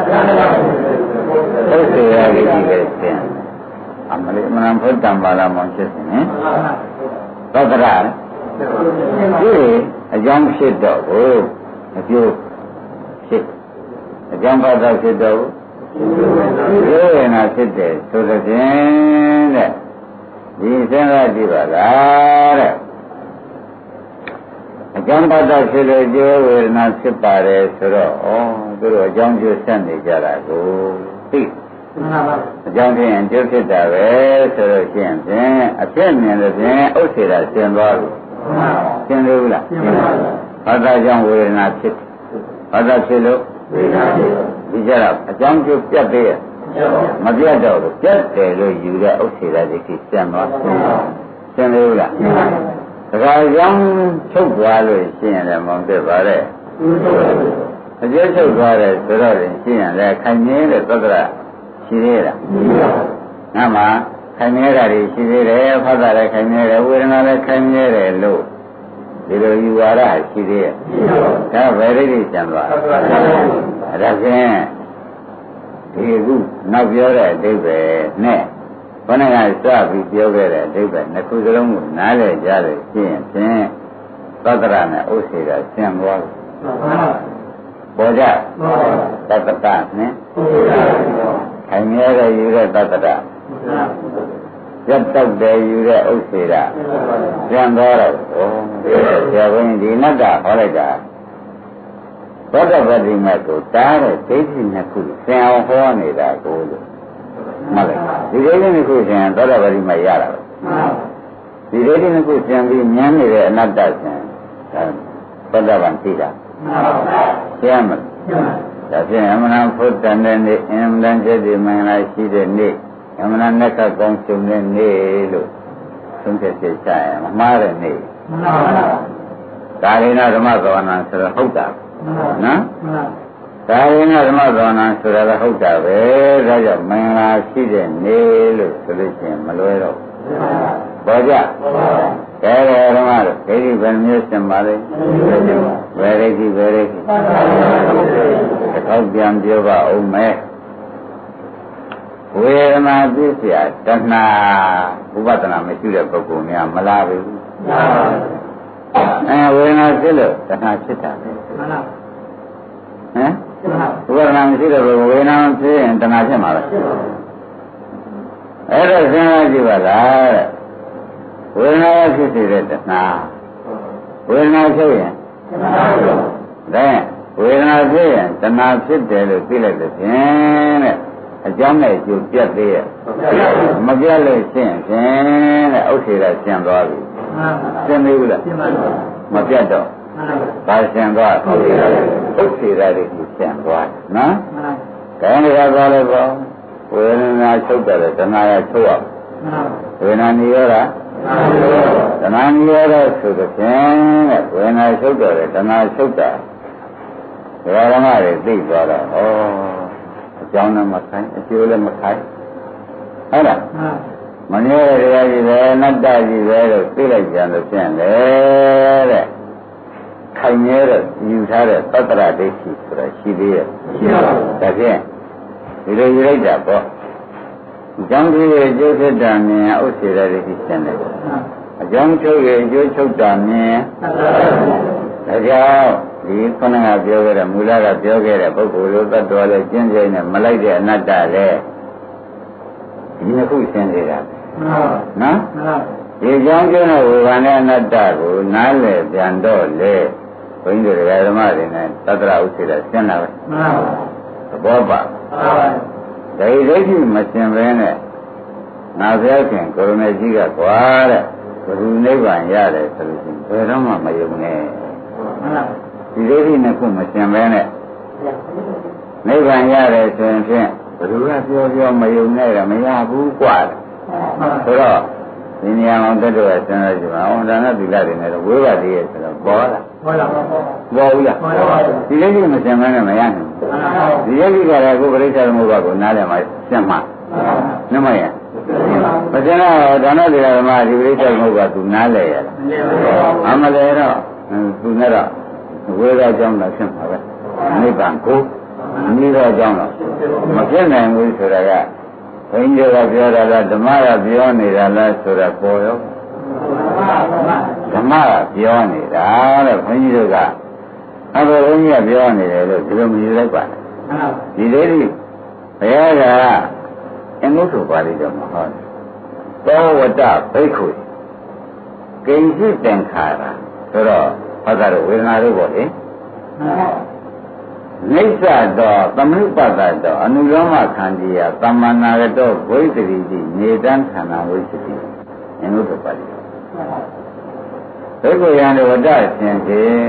ဥစ္စေတာဒိဋ္ဌိပဲရှင်အမလေးမနဖုတ္တံပါဠမောင်ဖြစ်စဉ်သက္ကရာဒီအကြောင်းဖြစ်တော့ကိုအကျိုးဖြစ်အကြောင်းဘာသာဖြစ်တော့ဒီဝေနာဖြစ်တယ်ဆိုတဲ့ဖြင့်တဲ့ဒီစဉ်းစားကြည့်ပါလားတဲ့အကြောင်းဘာသာဖြစ်လို့ဒီဝေနာဖြစ်ပါတယ်ဆိုတော့ဩသူတို့အကြောင်းကျိုးဆက်နေကြတာကိုသိအကြောင်းဖြင့်ကျိုးဖြစ်တာပဲဆိုတော့ရှင်းဖြင့်အဖြစ်မြင်လို့ဖြင့်ဥစ္စေတာရှင်းသွားပြီရှင်းလို့လားရှင်းပါပြီဘာသာကြောင့်ဝေဒနာဖြစ်ဘာသာဖြစ်လို့ဝေဒနာဖြစ်ဒီကြတော့အကြောင်းကျိုးပြတ်သေးရဲ့မပြတ်တော့ဘူးပြတ်တယ်လို့ယူတဲ့ဥစ္စေတာဒိဋ္ဌိရှင်းသွားရှင်းလို့လားဒါကကြောင့်ချုပ်သွားလို့ရှင်းရတယ်မဟုတ်သေးပါနဲ့အကျိုးချုပ်သွားတယ်ဆိုတော့ရှင်းရတယ်ခိုင်နေတဲ့သက္ကရာရှိသေးလားငါမှခိုင်နေတာတွေရှိသေးတယ်ဖတ်တာလည်းခိုင်နေတယ်ဝေဒနာလည်းခိုင်နေတယ်လို့ဒီလိုယူဝါဒရှိသေးရဲ့ဒါဗေဒိဋ္ဌိကျန်သွားဒါဖြင့်ဒီခုနောက်ပြောတဲ့အဓိပ္ပာယ်နဲ့ဘုန်းကစပြီးပြောခဲ့တဲ့အဓိပ္ပာယ်နှစ်ခုစလုံးကိုနားလည်ကြတယ်ရှင်းဖြင့်သတ္တရနဲ့ဥစ္စေတာရှင်းသွားပြီပေါ်ကြသတ္တတနဲ့ခိုင်မြဲတဲ့ယူတဲ့သတ္တရရက်တောက်တယ်ယူတဲ့ဥစ္စေတာရှင်းသွားတော့ဩဆရာဘုန်းကြီးဒီနတ်ကဟောလိုက်တာသောတပတိမတ်ကိုတားတဲ့ဒိဋ္ဌိနှစ်ခုသင်အောင်ဟောနေတာကိုလို့မှတ်လိုက်ဒီဒိဋ္ဌိနှစ်ခုသင်သောတပတိမတ်ရတာပဲဒီဒိဋ္ဌိနှစ်ခုသင်ပြီးဉာဏ်နေတဲ့အနတ္တသင်သောတပန်သိတာရှင်းမလားဒါဖြင့်အမှန်ဖုတ္တန်တဲ့နေ့အမှန်တန်ကျက်ဒီမင်္ဂလာရှိတဲ့နေ့အမှန်တန်နဲ့ကကောင်းဆုံးတဲ့နေ့လို့သုံးချက်ချက်ချရင်မမှားတဲ့နေ့မှန်ပါပါဒါရင်းဓမ္မသဝနာဆိုတော့ဟုတ်တာနော်ဒါရင်ကဓမ္မသဝနာဆိုတာကဟုတ်တာပဲဒါကြောင့်မင်္ဂလာရှိတဲ့နေ့လို့ဆိုလို့ရှိရင်မလွဲတော့ဘောကြကဲတယ်ဓမ္မတို့ဒိဋ္ဌိဘယ်မျိုးရှင်းပါလဲဘယ်ရိတိဘယ်ရိတိတစ်ခေါက်ပြန်ပြောပါဦးမယ်ဝေဒနာပြည့်စရာတဏှာဥပဒနာမရှိတဲ့ပုဂ္ဂိုလ်များမလားဘူးအဲဝေဒနာဖြစ်လို့တဏှာဖြစ်တာပဲမှန်ပါဟမ်ဥပဒနာမရှိတဲ့ပုဂ္ဂိုလ်ဝေဒနာဖြစ်ရင်တဏှာဖြစ်မှာပဲအဲ့ဒါစဉ်းစားကြည့်ပါလားတဲ့ဝေဒနာဖြစ်စေတဲ့တဏှာဝေဒနာဖြစ်ရင်ဒါဝေဒနာဖြစ်ရင်တဏှာဖြစ်တယ်လို့သိလိုက်တဲ့ဖြင့်တဲ့အကြောင်းနဲ့ကျိုးပြတ်သေးရဲ့မပြတ်လို့ရှင်းဖြင့်တဲ့ဥစ္စေတာရှင်းသွားပြီရှင်းသေးဘူးလားမပြတ်တော့ဘာရှင်းသွားဥစ္စေတာတွေရှင်းသွားနော်ကဲနေရာသွားလို့ပေါ့ဝေဒနာချုပ်တယ်တဏှာရချုပ်အောင်ဝေဒနာနိရောဓတဏှာနိရောဓဆိုတဲ့ဖြင့်တဲ့ဝေဒနာချုပ်တယ်တဏှာချုပ်တာဘယ်ဓမ္မတွေသိသွားတော့ဩကြောင်းနဲ့မခိုင်းအကျိုးလည်းမခိုင်းဟုတ်လားမမြဲတဲ့တရားကြီးပဲအနတ္တကြီးပဲလို့သိလိုက်ကြလို့ဖြင့်လေတဲ့ခိုင်မြဲတဲ့ယူထားတဲ့သတ္တရဒိဋ္ဌိဆိုတာရှိသေးရဲ့ရှိပါဘူးဒါဖြင့်ဒီလိုယူလိုက်တာပေါ့အကြောင်းကြီးရဲ့အကျိုးဖြစ်တာမြင်ဥစ္စေရဒိဋ္ဌိရှင်းတယ်အကြောင်းချုပ်ရဲ့အကျိုးချုပ်တာမြင်ဒါကြောင့်ဒီခဏကပြောခဲ့တဲ့မူလကပြောခဲ့တဲ့ပုဂ္ဂိုလ်လိုသတ္တဝါလေးကျင့်ကြံနဲ့မလိုက်တဲ့အနတ္တလည်းဒီနှစ်ခုရှင်းနေတာနော်ဒီကြောင့်ကျတော့ဝေဘာနဲ့အနတ္တကိုနားလည်ပြန်တော့လေဘုန်းကြီးတို့ဓမ္မတွေနဲ့သတ္တရဥစ္စေတာရှင်းတာပဲသဘောပါဒါဒိဋ္ဌိမရှင်းဘဲနဲ့ငါဘုရားခင်ကိုရမေကြီးကကွာတဲ့ဘုရားနိဗ္ဗာန်ရတယ်ဆိုလို့ရှိရင်ဘယ်တော့မှမယုံနဲ့ဒီဒိဋ္ဌိနှစ်ခုမရှင်းဘဲနဲ့နိဗ္ဗာန်ရတယ်ဆိုရင်ဖြင့်ဘယ်သူကပြောပြောမယုံနဲ့တော့မရဘူးกว่าဆိုတော့ဒီနေရာမှာတက်တော့စဉ်းစားကြည့်ပါအောင်ဒါနဲ့သီလတွေနဲ့တော့ဝေးပါသေးရဲ့ဆိုတော့ပေါ်လာပေါ်လာပေါ်ဘူးလားဒီဒိဋ္ဌိမရှင်းဘဲနဲ့မရနိုင်ဘူးဒီဒိဋ္ဌိကလည်းကိုယ်ပရိစ္ဆေသမုပ္ပါကိုနားလည်မှရှင်းမှာနမယမရှင်းတော့ဒါနဲ့သီလဓမ္မဒီပရိစ္ဆေသမုပ္ပါသူနားလည်ရလားအမလဲတော့သူနဲ့တော့ဝေးတဲ့အကြောင်းတော့ရှင်းပါပဲနိဗ္ဗာန်ကိုနိဗ္ဗာန်အကြောင်းတော့မဖြစ်နိုင်ဘူးဆိုတာကဘုန်းကြီးကပြောတာလားဓမ္မကပြောနေတာလားဆိုတာပေါ်ရောဓမ္မကပြောနေတာတဲ့ဘုန်းကြီးတို့ကအခုဘုန်းကြီးကပြောနေတယ်လို့ဒီလိုမယူလိုက်ပါနဲ့ဒီလေးကြီးဘုရားကအင်္ဂုတ္တပါဠိတော်မှာဟောတယ်သောဝတ္တဘိက္ခုကိဉ္စိသင်္ခါရဆိုတော့ဟောတာတော့ဝေဒနာတို့ပေါ့လေနိစ္စတောသမုပ္ပါဒတောအနုလောမခန္တီယသမ္မာနာရတောဘိသတိတိနေတံခန္ဓာဝိသတိအင်္ဂုတ္တပါဠိဘိက္ခုယံဝတ္တရှင်ဖြင့်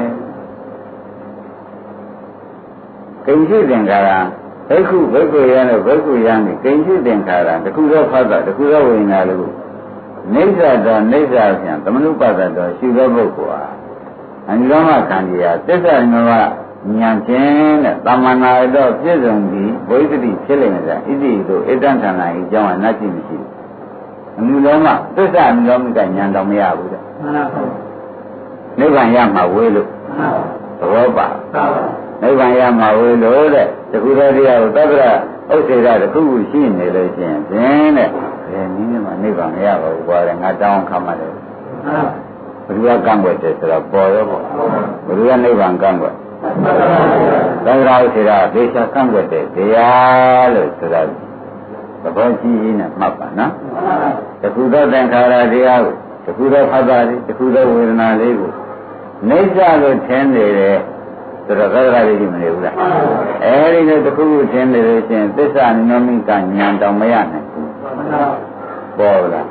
ကိဉ္စိသင်္ခါရဘိက္ခုဘိက္ခုယံတို့ဘိက္ခုယံကိဉ္စိသင်္ခါရတခုသောဖတ်တာတခုသောဝိညာဉ်လို့နိစ္စတောနိစ္စဖြင့်သမနုပ္ပါဒတောရှိသောပုဂ္ဂိုလ်ဟာအနုလောမခန္တီယသစ္စာနောကဉာဏ်ဖြင့်တဲ့သမ္မာနာတော့ပြည့်စုံပြီးဘိသတိဖြစ်လိမ့်မယ်ဣတိတို့ဣတ္တဌာနာဤအကြောင်းအနတ်ရှိမရှိဘူးအနုလောမသစ္စာအနုလောမိကဉာဏ်တော်မရဘူးတဲ့နိဗ္ဗာန်ရမှာဝေးလို့သဘောပါနိဗ္ဗာန်ရမှာဝေးလို့တဲ့တခုတည်းတရားကိုသတ္တရဥစ္စေရတခုခုရှိနေလို့ရှိရင်ဖြင့်တဲ့ဘယ်နည်းမှနိဗ္ဗာန်မရပါဘူးကွာတဲ့ငါတောင်းခံပါတယ်ဘုရားကံွယ်တယ်ဆိုတော့ပေါ်ရောပေါ့ဘုရားနိဗ္ဗာန်ကံွယ်သံဃာဥစ္စေရဒေချာကံွယ်တဲ့တရားလို့ဆိုတာသဘောကြီးကြီးနဲ့မှတ်ပါနော်တခုသောသင်္ခါရတရားကိုတခုသောဖတ်တာလေးတခုသောဝေဒနာလေးကိုနိစ္စလို့ထင်နေတယ်ဆိုတော့သက္ကရာလေးကြီးမနေဘူးလားအဲဒီလိုတခုခုထင်နေလို့ရှိရင်သစ္စာနိမိကဉာဏ်တောင်မရနိုင်ဘူးပေါ်လား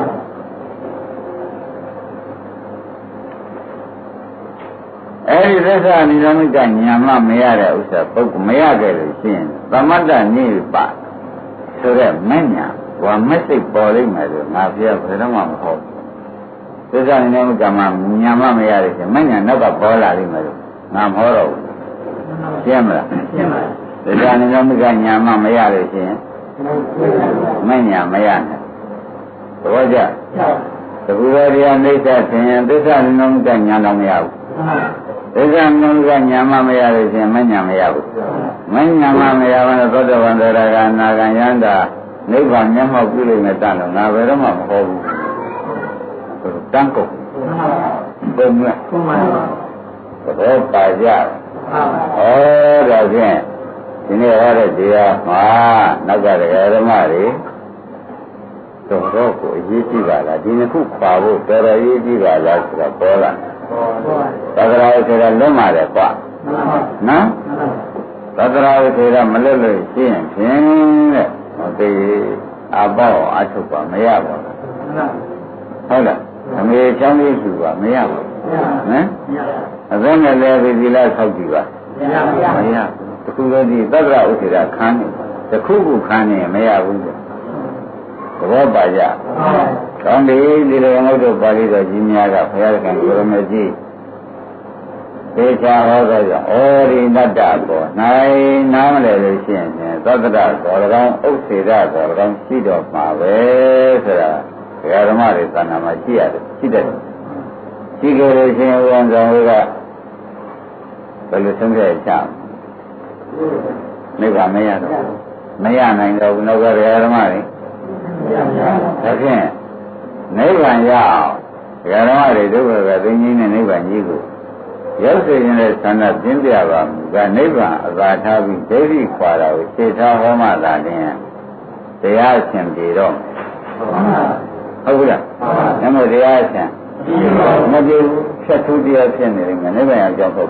အဲဒီသစ္စာနိမိကဉာဏ်မှမရတဲ့ဥစ္စာပုဂ္ဂိုလ်မရခဲ့လို့ရှိရင်သမတ္တနိဗ္ဗာန်ဆိုတဲ့မဉ္ဇဏ်ဝါမက်စိတ်ပေါ်လိမ့်မယ်လို့ငါပြောဘယ်တော့မှမဟုတ်ဘူးသစ္စာနိမိကမှဉာဏ်မှမရတဲ့ရှင်မဉ္ဇဏ်နောက်ကပေါ်လာလိမ့်မယ်လို့ငါမဟောတော့ဘူးရှင်းမလားရှင်းပါပြီသစ္စာနိမိကဉာဏ်မှမရလို့ရှိရင်မဉ္ဇဏ်မရနဲ့သဘောကျသကုရောတရားနိစ္စဆင်ရင်သစ္စာနိမိကဉာဏ်တော့မရဘူးသစ္စာနိမိကဉာဏ်မှမရလို့ရှိရင်မဉ္ဇဏ်မရဘူးမဉ္ဇဏ်မှမရဘဲသောတပန်တရာကအနာဂံယန္တာနိဗ္ဗာန်မျက်မှောက်ပြုလိမ့်မယ်တန်တော့ငါဘယ်တော့မှမဟောဘူးတန်းကုန်ပုံမဲ့ပုံမှန်သဘောပါကြဩဒါဖြင့်ဒီနေ့ဟောတဲ့တရားမှာနောက်ကတရားဓမ္မတွေတော်တော်ကိုအရေးကြီးပါလားဒီနှစ်ခုပါဖို့တော်တော်အရေးကြီးပါလားဆိုတော့ပေါ်လာသက္ကရာဆိုတာလွတ်ပါတယ်ကွာနော်သက္ကရာဆိုတာမလွတ်လို့ရှိရင်ဖြင့်တဲ့ဟောဒီအပေါ့အထုတ်ပါမရပါဘူးဟုတ်လားအမေချောင်းလေးစုပါမရပါဘူးဟမ်အသက်နဲ့လည်းဒီသီလဆောက်ကြည့်ပါမရတခုတည်းဒီသက္ကရာဥစ္စေတာခန်းနေတခုခုခန်းနေမရဘူးသဘောပါကြကောင်းပြီဒီလိုငုတ်တို့ပါဠိတော်ကြီးများကဘုရားကကိုရမကြီးသေချာဟောတော့ကြောင့်ဩရိနတ္တပေါ်နိုင်နားမလဲလို့ရှိရင်သတ္တရသော၎င်းဥစ္စေရသော၎င်းရှိတော့မှာပဲဆိုတာဒကာဓမ္မတွေသဏ္ဍာန်မှာရှိရတယ်ရှိတယ်ရှိကြလို့ရှိရင်ဝန်ဆောင်ဝေကဘယ်လိုဆုံးဖြတ်ချနိဗ္ဗာန်မရတော့မရနိုင်တော့ဘူးနောက်ကဒကာဓမ္မတွေဒါဖြင့်နိဗ္ဗာန်ရအောင်ဒကာဓမ္မတွေဒုက္ခကသိငြိမ်းတဲ့နိဗ္ဗာန်ကြီးကိုရောက်စေခြင်းနဲ့ဆန္ဒပြင်းပြပါမူကနိဗ္ဗာန်အသာထားပြီးဒိဋ္ဌိခွာတာကိုခြေထားဟောမှသာလျှင်တရားရှင်ပြေတော့ဟုတ်ဘူးလားနမောတရားရှင်မပြေဘူးဖြတ်ထုတရားဖြစ်နေတယ်နိဗ္ဗာန်အကြောင်းဟုတ်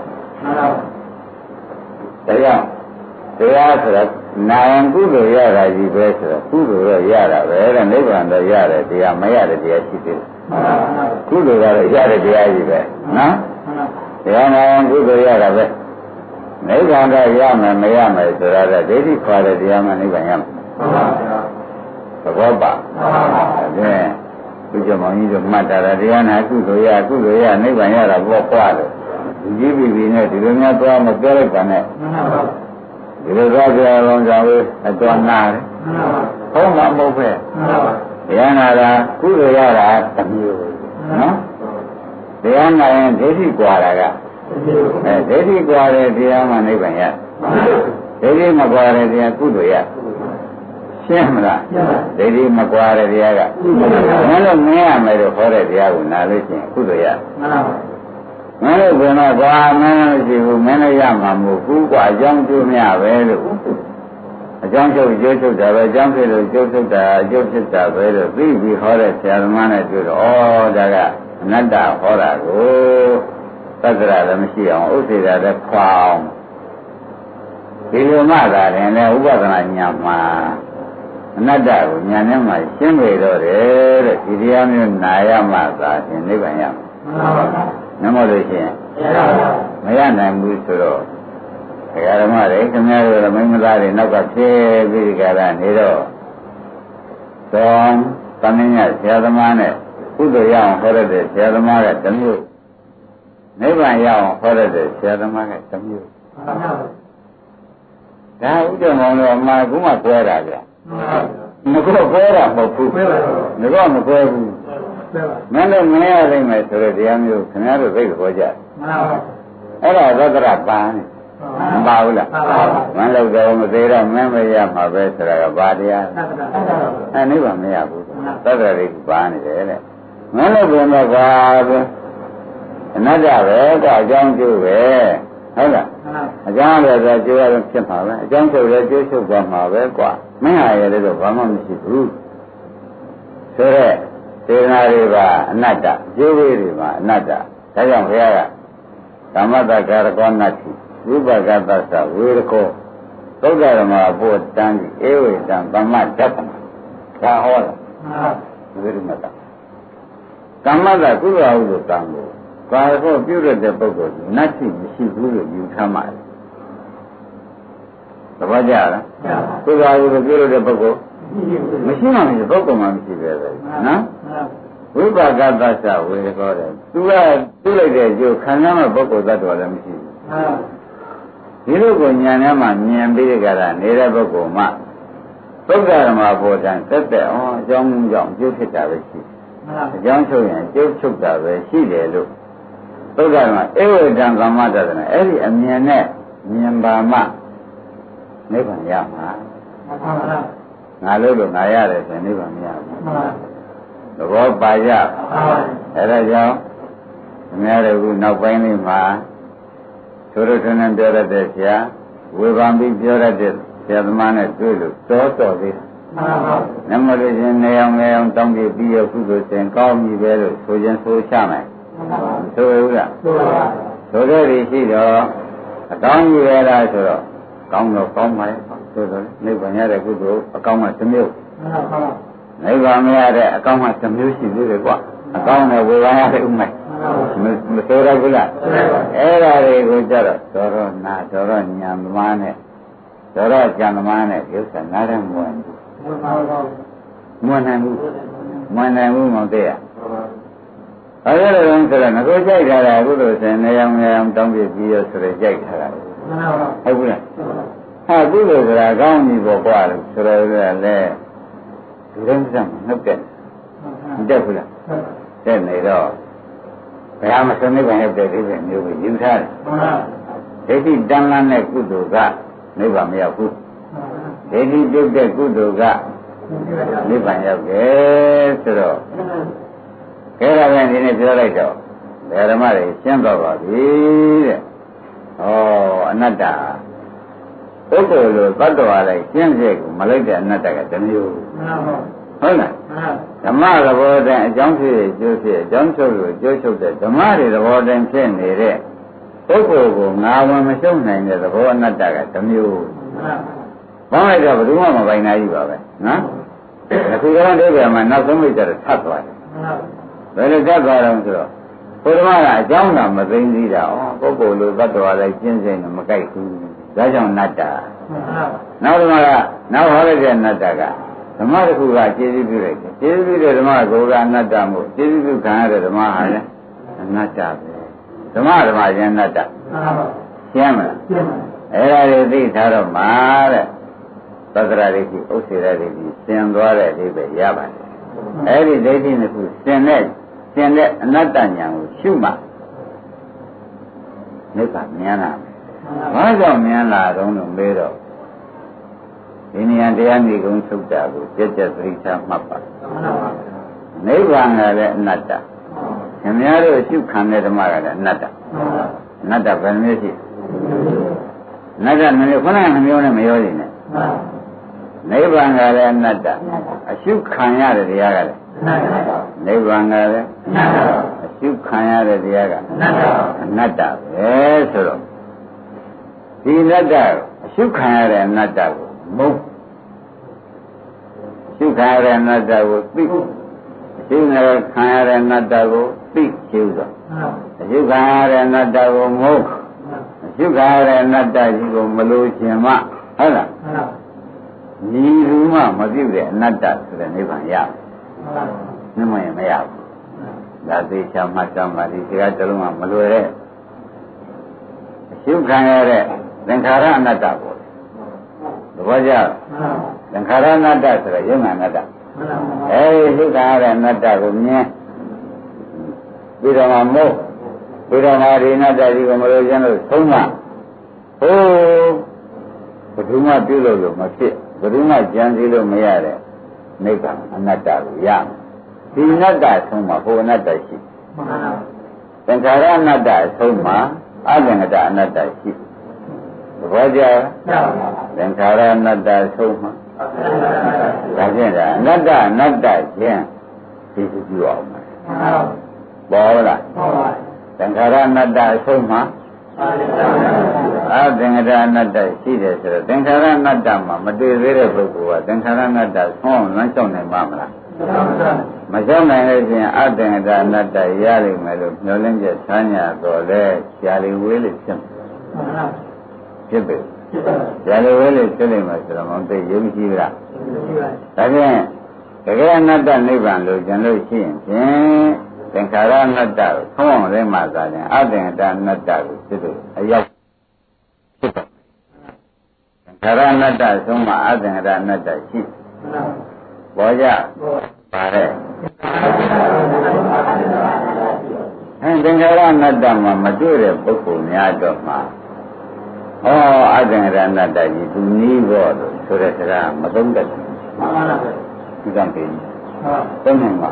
တရားတရားဆိုတာနာယံကုသိုလ်ရတာကြီးပဲဆိုတော့ကုသိုလ်တော့ရတာပဲတဲ့နိဗ္ဗာန်တော့ရတယ်တရားမရတဲ့တရားရှိသေးတယ်ကုသိုလ်ကတော့ရတဲ့တရားကြီးပဲနော်တရားနာရင်ကုသိုလ်ရတာပဲနိဗ္ဗာန်တော့ရမယ်မရမယ်ဆိုတာကဒိဋ္ဌိခွာတဲ့တရားမှနိဗ္ဗာန်ရမယ်သဘောပါအဲဒီကြောင့်မောင်ကြီးတို့မှတ်တာတရားနာကုသိုလ်ရကုသိုလ်ရနိဗ္ဗာန်ရတာဘောပွားတယ်ဒီကြည့်ပြီးနဲ့ဒီလိုများသွားမပြောလိုက်ပါနဲ့ဒီလိုသွားကြအောင်ကြောင့်အတော်နာတယ်ဟုတ်မှာမဟုတ်ပဲတရားနာတာကုသိုလ်ရတာတစ်မျိုးနော်တရားနာရင်ဒိဋ္ဌိကွာတာကအဲဒိဋ္ဌိကွာတဲ့တရားမှနိဗ္ဗာန်ရဒိဋ္ဌိမကွာတဲ့တရားကုသိုလ်ရရှင်းမလားဒိဋ္ဌိမကွာတဲ့တရားကမင်းတို့မင်းရမယ်လို့ခေါ်တဲ့တရားကိုနာလို့ရှိရင်ကုသိုလ်ရမင်းတို့ကလည်းကွာမင်းမရှိဘူးမင်းလည်းရမှာမဟုတ်ဘူးကွာအကြောင်းကျိုးမြပဲလို့အကြောင်းချုပ်ကျိုးချုပ်တာပဲအကြောင်းဖြစ်လို့ကျိုးချုပ်တာအကျိုးဖြစ်တာပဲလို့သိပြီးဟောတဲ့ဆရာသမားနဲ့တွေ့တော့ဩဒါကအနတ္တဟောတာကိုသက္ကရာလည်းမရှိအောင်ဥစ္စေတာလည်းခွာအောင်ဒီလိုမှသာတယ်လေဥပဒနာညာမှာအနတ္တကိုညာနဲ့မှရှင်းပေတော့တယ်တဲ့ဒီတရားမျိုးနာရမှသာရှင်နိဗ္ဗာန်ရမှာနမောလို့ရှိရင်မရနိုင်ဘူးဆိုတော့ဒကာဓမ္မတွေခင်ဗျားတို့မိမသားတွေနောက်ကဖြစ်ပြီးကြတာနေတော့သောတမင်းရဆရာသမားနဲ့ကုသိုလ်ရအောင်ဟောရတဲ့ဆရာသမားကတစ်မျိုးနိဗ္ဗာန်ရအောင်ဟောရတဲ့ဆရာသမားကတစ်မျိုးဒါဥဒ္ဓမောင်တို့အမှားကူမှကွဲတာဗျမကွဲကွဲတာမဟုတ်ဘူးငါကမကွဲဘူးမင်းတို့မင်းရလိမ့်မယ်ဆိုတဲ့တရားမျိုးခင်ဗျားတို့သိခေါ်ကြအဲ့ဒါသတ္တရပန်းမပါဘူးလားမင်းတို့တော့မသေးတော့မင်းမရမှာပဲဆိုတာကဘာတရားအဲနိဗ္ဗာန်မရဘူးသတ္တရိပန်းနေတယ်တဲ့မင်းတို့ကတော့ကွာအနတ္တပဲကအကြောင်းကျိုးပဲဟုတ်လားအကြောင်းလည်းဆိုကျိုးရဖြစ်မှာပဲအကြောင်းချုပ်လည်းကျိုးချုပ်သွားမှာပဲကွာမင်းဟာရတဲ့တော့ဘာမှမရှိဘူးဆိုတော့စေနာတွေကအနတ္တကျိုးလေးတွေမှာအနတ္တဒါကြောင့်ဘုရားကဓမ္မတကာရကောနတ္တိဝိပကသသဝေရကောသုဒ္ဓရမဘုတ္တံဧဝေတံသမ္မတ္တပနာဒါဟောတာဝေရမတ္တကမ္မတကုသိုလ်အဟုတံကိုကာရကောပြုရတဲ့ပုဂ္ဂိုလ်နတ္တိမရှိဘူးလို့ယူထားမှာသဘောကျလားကုသိုလ်အဟုပြုရတဲ့ပုဂ္ဂိုလ်မရှိမှမရှိပုဂ္ဂိုလ်မှမရှိပဲပဲနော်ဝိပါကသသဝေရကောတဲ့သူကပြုလိုက်တဲ့အကျိုးခံရမဲ့ပုဂ္ဂိုလ်သတ္တဝါလည်းမရှိဘူးဒီလိုကိုဉာဏ်ထဲမှာမြင်ပြီးကြတာနေတဲ့ပုဂ္ဂိုလ်မှသုဒ္ဓရမဘောဓံသက်သက်ဩအကြောင်းကြောင့်ကျိုးဖြစ်တာပဲရှိအကြောင်းချုပ်ရင်ကျိုးချုပ်တာပဲရှိတယ်လို့သုဒ္ဓရမဧဝေတံသမ္မတ္တနာအဲ့ဒီအမြင်နဲ့မြင်ပါမှနိဗ္ဗာန်ရမှာငါလို့လို့ငါရတယ်ဆိုရင်နိဗ္ဗာန်မရဘူးသဘောပါရအဲ့ဒါကြောင့်အများတို့ကနောက်ပိုင်းလေးမှာဆိုတော့ထွန်းထွန်းပြောရတဲ့ဆရာဝေဖန်ပြီးပြောရတဲ့ဆရာသမားနဲ့တွေ့လို့တော်တော်လေးနမလို့ရှင်နေအောင်နေအောင်တောင်းကြပြီးရကုသိုလ်ရှင်ကောင်းပြီပဲလို့ဆိုခြင်းဆိုချမယ်ဆိုရဘူးလားဆိုတဲ့ဒီရှိတော့အကောင်းကြီးပဲလားဆိုတော့ကောင်းတော့ကောင်းပါရဲ့ဆိုတော့နိဗ္ဗာန်ရတဲ့ကုသိုလ်အကောင်းမှတစ်မျိုးနိဗ္ဗာန်မရတဲ့အကောင်းမှတစ်မျိုးရှိသေးတယ်ကွာအကောင်းနဲ့ဝေဖန်ရတဲ့ဥစ္စာမဆိုရဘူးလားအဲ့ဒါတွေကိုကြတော့တော်တော့နာတော်တော့ညာသမားနဲ့တော်တော့ကြံသမားနဲ့ဒီဥစ္စာနားတယ်မဝင်ဘူးမဝင်နိုင်ဘူးမဝင်နိုင်ဘူးမဟုတ်သေးရဘာလို့လဲဆိုတော့ငကိုကြိုက်တာကအခုလိုစင်နေအောင်နေအောင်တောင်းပြပြီးရဆိုတော့ကြိုက်တာလားဟုတ်ဘူးလားဟာကုသိုလ်ဆိုတာကောင်းပြီပေါ့ကွာလို့ဆိုတော့လည်းဒီလိုစမ်းနှုတ်တယ်မတက်ဘူးလားတက်နေတော့ဘယ်မှာစနေပိုင်းရဲ့တဲ့ဒီပဲမျိုးကိုယူထားတယ်ဒိဋ္ဌိတန်လန်းတဲ့ကုသိုလ်ကနိဗ္ဗာန်မရောက်ဘူးဒိဋ္ဌိတုတ်တဲ့ကုသိုလ်ကနိဗ္ဗာန်ရောက်တယ်ဆိုတော့ခဲရပြန်ဒီနေ့ပြောလိုက်တော့ဓမ္မတွေရှင်းသွားပါပြီတဲ့ဩအနတ္တပုဂ္ဂိုလ်လိုသတ္တဝါလိုက်ရှင်းစေကိုမလိုက်တဲ့အနတ္တကတစ်မျိုးဟုတ်လားဓမ္မသဘောတည်းအကြောင်းဖြစ်ကျိုးဖြစ်အကြောင်းချုပ်လို့ကျိုးချုပ်တဲ့ဓမ္မတွေသဘောတည်းဖြစ်နေတဲ့ပုဂ္ဂိုလ်ကိုငါဝင်မရှုံနိုင်တဲ့သဘောအနတ္တကတစ်မျိုးဘောင်းလိုက်တော့ဘယ်သူမှမပိုင်နိုင်ဘူးပါပဲနော်အခုကတော့ဒီကမှာနောက်ဆုံးမိတ်ကြတော့ထပ်သွားတယ်ဘယ်လိုထပ်သွားတော့ဆိုတော့ဘုရားကအကြောင်းသာမသိသိတာဩပုဂ္ဂိုလ်လိုသတ္တဝါလိုက်ကျင့်စဉ်တော့မကြိုက်ဘူးဒါကြောင့်အနတ္တနောက်ဓမ္မကနောက်ဟောလိုက်တဲ့အနတ္တကဓမ္မတစ်ခုကကျေစုပြုလိုက်တယ်ကျေစုပြုတဲ့ဓမ္မကိုယ်ကအနတ္တမို့ကျေစုပြုခံရတဲ့ဓမ္မဟာလည်းအနတ္တပဲဓမ္မဓမ္မယန္တတရှင်းမလားအဲ့ဒါတွေသိထားတော့မှာတဲ့သတ္တရာဒိဋ္ဌိဥစ္စေရဒိဋ္ဌိသင်သွားတဲ့အဓိပ္ပာယ်ရပါတယ်အဲ့ဒီဒိဋ္ဌိနှစ်ခုသင်တဲ့သင်တဲ့အနတ္တဉာဏ်ကိုရှုမှနိဗ္ဗာန်မြင်လာဘာကြောင့်မြင်လာတော့လို့မေးတော့ဒီနေရာတရားနေကုန်ထုတ်တာကိုကြက်ကြက်သတိထားမှတ်ပါနိဗ္ဗာန်ကလည်းအနတ္တခင်ဗျားတို့ရှုခံတဲ့ဓမ္မကလည်းအနတ္တအနတ္တဘယ်မျိုးရှိအနတ္တမျိုးခဏနှမျိုးနဲ့မရောရင်နိဗ္ဗာန်ကလည်းအနတ္တအရှုခံရတဲ့တရားကလည်းနိဗ္ဗာန်ကလည်းအရှုခံရတဲ့တရားကအနတ္တပဲဆိုတော့ဒီအနတ္တအရှုခံရတဲ့အနတ္တကိုမုတ်ရှုခံရတဲ့အနတ္တကိုသိရှုခံရတဲ့အနတ္တကိုသိရှုတော့အရှုခံရတဲ့အနတ္တကိုမုတ်အရှုခံရတဲ့အနတ္တကြီးကိုမလို့ခြင်းမဟုတ်လားညီလူမှမပြုတ်တဲ့အနတ္တဆိုတဲ့နိဗ္ဗာန်ရမယ်မမရင်မရဘူးဒါသိချာမှတ်တမ်းပါဒီစကားတစ်လုံးကမလွယ်တဲ့အရှုခံရတဲ့သင်္ခါရအနတ္တပေါ့သဘောကျသင်္ခါရအနတ္တဆိုတော့ယုံနာအနတ္တအဲဒီရှုခံရတဲ့အနတ္တကိုမြင်ပြီးတော့မှမို့ပြီးတော့မှဒီအနတ္တကြီးကိုမလို့ခြင်းလို့သုံးမှဟိုးဘယ်သူမှပြုလို့လို့မဖြစ်ဘယ်သူမှကြံစည်လို့မရတဲ့နိဗ္ဗာန်အနတ္တကိုရမယ်ဒီအနတ္တဆုံးမှာဟိုအနတ္တရှိသင်္ခါရအနတ္တဆုံးမှာအသင်္ခါရအနတ္တရှိသဘောကျသင်္ခါရအနတ္တဆုံးမှာဒါဖြင့်ဒါအနတ္တအနတ္တချင်းဒီလိုပြောအောင်ပေါ်လားသင်္ခါရအနတ္တဆုံးမှာအသင်္ခါရအနတ္တရှိတယ်ဆိုတော့သင်္ခါရအနတ္တမှာမတွေ့သေးတဲ့ပုဂ္ဂိုလ်ကသင်္ခါရအနတ္တဆုံးအောင်လမ်းလျှောက်နိုင်ပါမလားမလျှောက်နိုင်လို့ချင်းအသင်္ခါရအနတ္တရလိမ့်မယ်လို့မျှော်လင့်ချက်ဆန်းညာတော့လဲရှားလေးဝေးလေးဖြစ်ဖြစ်ပြီရှားလေးဝေးလေးဖြစ်နေမှာဆိုတော့မသိရုံးရှိလားဒါဖြင့်တကယ်အနတ္တနိဗ္ဗာန်လို့ကျန်လို့ရှိရင်ဖြင့်သင်္ခါရအနတ္တကိုသုံးအောင်လဲမှသာရင်အသင်္ခါရအနတ္တကိုဖြစ်လို့အရောက်ဖြစ်တော့သင်္ခါရအနတ္တသုံးမှအသင်္ခါရအနတ္တရှိပေါ်ကြပါတဲ့အဲသင်္ခါရအနတ္တမှာမတွေ့တဲ့ပုဂ္ဂိုလ်များတော့မှာဟောအသင်္ခါရအနတ္တကြီးသူနည်းဘောလို့ဆိုတဲ့စကားမသုံးတတ်ဘူးမှန်ပါလားဒီကံပြီဟုတ်သုံးနိုင်ပါ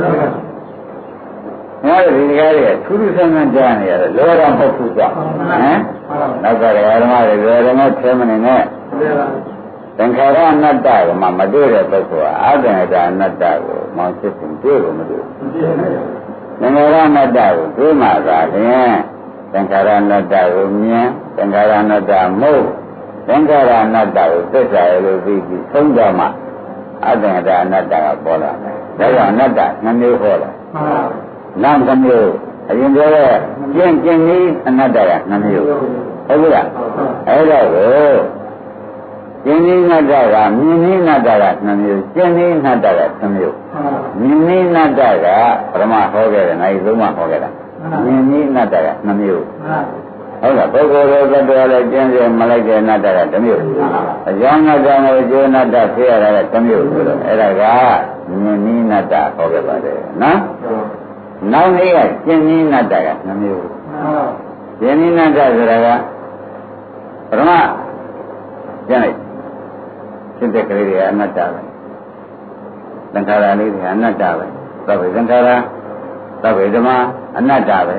ငါတို့ဒီကားတွေထူးထူးဆန်းဆန်းကြားနေရတယ်လောကမဟုတ်ဘူးကြောင့်ဟမ်နောက်ကဓမ္မတွေဓမ္မထဲမနေနဲ့သင်္ခါရအနတ္တကမှမတွေ့တဲ့ပုဂ္ဂိုလ်ကအသင်္ခါရအနတ္တကိုမောင်စစ်စဉ်တွေ့လို့မတွေ့ဘူးသင်္ခါရအနတ္တကိုတွေ့မှသာလျှင်သင်္ခါရအနတ္တကိုမြင်သင်္ခါရအနတ္တမဟုတ်သင်္ခါရအနတ္တကိုသစ္စာရလို့သိပြီးဆုံးကြမှအသင်္ခါရအနတ္တကပေါ်လာတယ်ဒါကြောင့်အနတ္တနှမျိုးဟောတာနောက်တစ်မျိုးအရင်ပြောတဲ့ကျင့်ကျင့်နည်းအနတ္တကနှမျိုးဟုတ်ပြီလားအဲ့ဒါကိုကျင်နိနတ္တကမြင်နိနတ္တကနှစ်မျိုးကျင်နိနတ္တကသုံးမျိုးမြင်နိနတ္တကပရမဟောခဲ့တယ်နိုင်သုံးမှဟောခဲ့တာမြင်နိနတ္တကနှစ်မျိုးဟုတ်လားပုဂ္ဂိုလ်ရဲ့သတ္တဝါရဲ့ကျင့်စဉ်မလိုက်တဲ့နတ္တကတစ်မျိုးအကြောင်းနတ္တနဲ့အကျိုးနတ္တဖြစ်ရတာကတစ်မျိုးဆိုတော့အဲ့ဒါကမြင်နိနတ္တဟောခဲ့ပါတယ်နော်နောက်နေ့ကကျင့်နိနတ္တကနှစ်မျိုးကျင့်နိနတ္တဆိုတာကပရမကျင့်လိုက်ဖြစ်တဲ့ကလေးတွေကအနတ္တပဲသင်္ခါရလေးတွေကအနတ္တပဲသဗ္ဗေသင်္ခါရသဗ္ဗေဓမ္မအနတ္တပဲ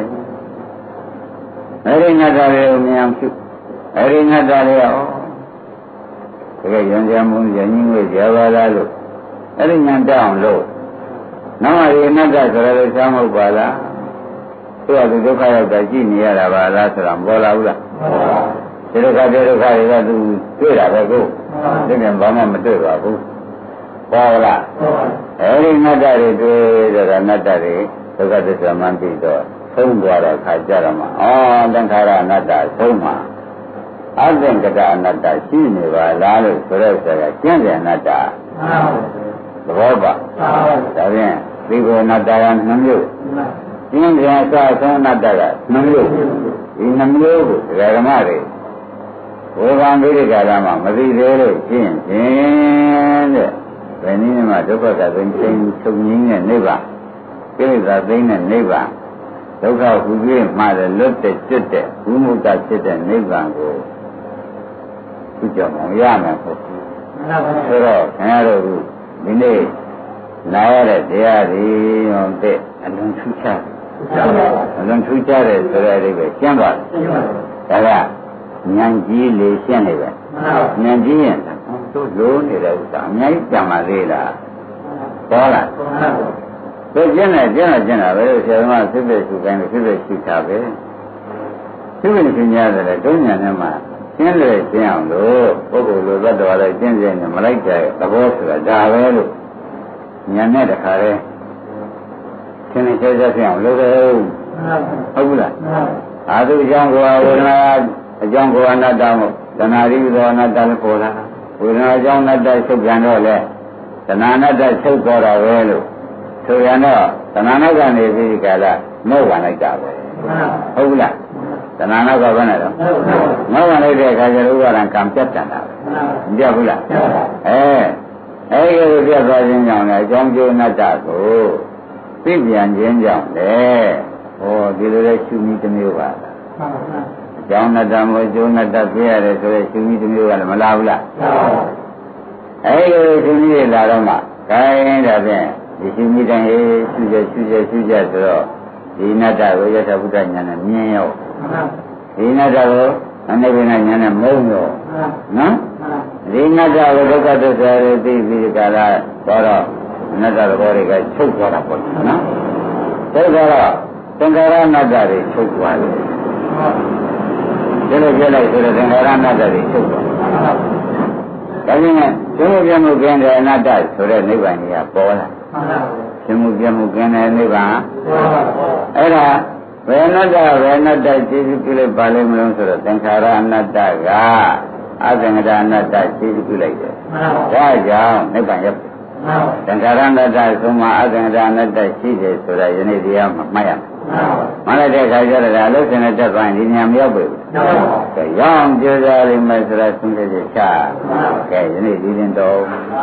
အဲဒီအနတ္တတွေကိုမြင်အောင်ရှုအဲဒီအနတ္တတွေရောတကယ်ယဉ်ကျေးမှုယဉ်ကြီးငွေကြပါလားလို့အဲဒီဉာဏ်တက်အောင်လို့နောက်မှဒီအနတ္တဆိုရတဲ့ရှားမဟုတ်ပါလားသူကသူဒုက္ခရောက်တာကြည့်နေရတာပါလားဆိုတာမပေါ်လာဘူးလားဒီဒုက္ခဒီဒုက္ခတွေကသူတွေ့တာပဲကိုဒီပြန်ဘာမှမတွေ့ပါဘူးပေါ်လားအဲဒီအနတ္တတွေတွေ့တဲ့အနတ္တတွေဒုက္ခသစ္စာမှန်ပြီးတော့ဆုံးသွားတဲ့ခါကြတော့မှအော်သင်္ခါရအနတ္တဆုံးမှာအသင်္ကတအနတ္တရှိနေပါလားလို့ဆိုတဲ့ဆရာကျင့်တဲ့အနတ္တသဘောပါဒါဖြင့်ဒီကိုအနတ္တကနှစ်မျိုးကျင့်ကြံအစဆုံးအနတ္တကနှစ်မျိုးဒီနှစ်မျိုးကိုဒကာဓမ္မတွေဝေဘာမိရိကာလမှာမသိသေးလို့ကျင့်ခြင်းတဲ့ဘယ်နည်းမှဒုက္ခကသိချင်းချုပ်ငင်းတဲ့နိဗ္ဗာန်ကိလေသာသိတဲ့နိဗ္ဗာန်ဒုက္ခဟူ၍မှလည်းလွတ်တဲ့ကျွတ်တဲ့ဝိမုတ္တဖြစ်တဲ့နိဗ္ဗာန်ကိုသူကြောင့်ရမယ်ပေါ့ဆိုတော့ခင်ဗျားတို့ဒီနေ့လာရတဲ့တရားတွေရောတဲ့အလွန်ထူးခြားအလွန်ထူးခြားတယ်ဆိုတဲ့အဓိပ္ပာယ်ကျမ်းပါဒါကဉာဏ်ကြီးလေရှင်းနေပဲဉာဏ်ကြီးရင်တို့လိုနေတဲ့ဥစ္စာအများကြီးကြံပါသေးလားပေါ်လားဘယ်ကျင့်တယ်ကျင့်တော့ကျင့်တာပဲဆရာသမားဖြစ်ဖြစ်ရှုခိုင်းတယ်ဖြစ်ဖြစ်ရှုတာပဲဖြစ်ဖြစ်ရှုညာတယ်လေတုံးညာထဲမှာကျင့်တယ်ကျင့်အောင်လို့ပုဂ္ဂိုလ်လိုသတ္တဝါတွေကျင့်ကြတယ်မလိုက်တဲ့သဘောဆိုတာဒါပဲလို့ညာနဲ့တခါလဲသင်္ချေချက်ဖြစ်အောင်လုပ်တယ်ဟုတ်ဘူးလားအာသုအကြောင်းကိုဝေဒနာအကြောင်းကိုအနတ္တမို့တဏှာရိသောအနတ္တလည်းပေါ်လာဝေဒနာအကြောင်းအနတ္တချုပ်ပြန်တော့လေတဏှာအနတ္တချုပ်သွားတာပဲလို့ဆိုရတော့တဏှာနောက်ကနေပြီးကြလားမောဟလိုက်တာပဲဟုတ်ဘူးလားတဏှာနောက်ကဘယ်နဲ့တော့မောဟလိုက်တဲ့အခါကျတော့ဥပါဒံကံပြတ်တန်တာပဲမပြတ်ဘူးလားအဲအဲဒီလိုပြတ်သွားခြင်းကြောင့်လည်းအကြောင်းကျိုးအနတ္တကိုသိပြန်ခြင်းကြောင့်လေဟောဒီလိုလဲရှုမိတစ်မျိုးပါလားအကြောင်းအနတ္တမို့ကျိုးအနတ္တပြရတယ်ဆိုတော့ရှုမိတစ်မျိုးကလည်းမလားဘူးလားအဲဒီလိုရှုမိလာတော့မှခိုင်းတာဖြင့်ဒီရှုမိတိုင်းရှုကြရှုကြရှုကြဆိုတော့ဒီအနတ္တကိုယထာဘုဒ္ဓဉာဏ်နဲ့မြင်ရောဒီအနတ္တကိုအနိဗ္ဗာန်ဉာဏ်နဲ့မုံရောနော်ဒီအနတ္တကိုဒုက္ခသစ္စာတွေသိပြီးကြလားတော့အနတ္တသဘောတွေကချုပ်သွားတာပေါ့နော်ဒါကြတော့သင်္ခါရအနတ္တတွေချုပ်သွားတယ်ဒီလိုပြလိုက်ဆိုတော့သင်္ခါရအနတ္တတွေချုပ်သွားဒါပြင်ရှင်မှုပြမှုကင်းတဲ့အနတ္တဆိုတဲ့နိဗ္ဗာန်ကြီးကပေါ်လာရှင်မှုပြမှုကင်းတဲ့နိဗ္ဗာန်အဲ့ဒါဘယ်အနတ္တဘယ်အနတ္တခြေစုပြုလိုက်ပါလိမ့်မလို့ဆိုတော့သင်္ခါရအနတ္တကအသင်္ခါရအနတ္တခြေစုပြုလိုက်တယ်ဒါကြောင့်နိဗ္ဗာန်ရောက်သင်္ခါရအနတ္တဆိုမှအသင်္ခါရအနတ္တရှိတယ်ဆိုတာယနေ့တရားမှာမှတ်ရမယ်မှန်တဲ့အခါကျတော့အလုစင်နဲ့တက်သွားရင်ဒီညာမရောက်ဘူးကဲရောင်းကြကြလိမ့်မယ်ဆိုတာသုံးတဲ့ချက်ကဲယနေ့ဒီရင်တော်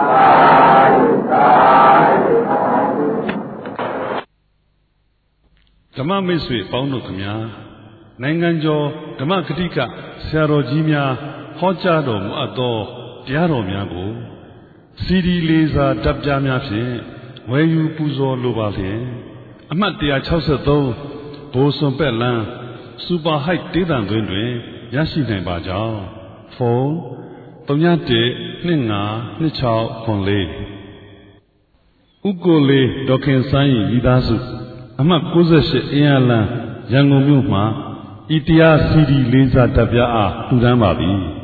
ဓမ္မမိတ်ဆွေပေါင်းတို့ခမညာနိုင်ငံကျော်ဓမ္မဂတိကဆရာတော်ကြီးများဟောကြားတော်မူအပ်သောတရားတော်များကိုစီဒီလေးစာတပ်ပြားများဖြင့်ဝယ်ယူပူဇော်လိုပါလျင်အမှတ်one sixty-threeဘိုးစွန်ပက်လန်းစူပါဟိုက်ဒေသတွင်တွင်ရရှိနိုင်ပါကြောင်းဖုန်းthree one one two five two six four fourဥကိုလေးဒေါခင်ဆိုင်းဤသားစုအမှတ်ninety-eightအင်းရလန်းရန်ကုန်မြို့မှာဤတရားစီဒီလေးစာတပ်ပြားအားထူထမ်းပါပြီ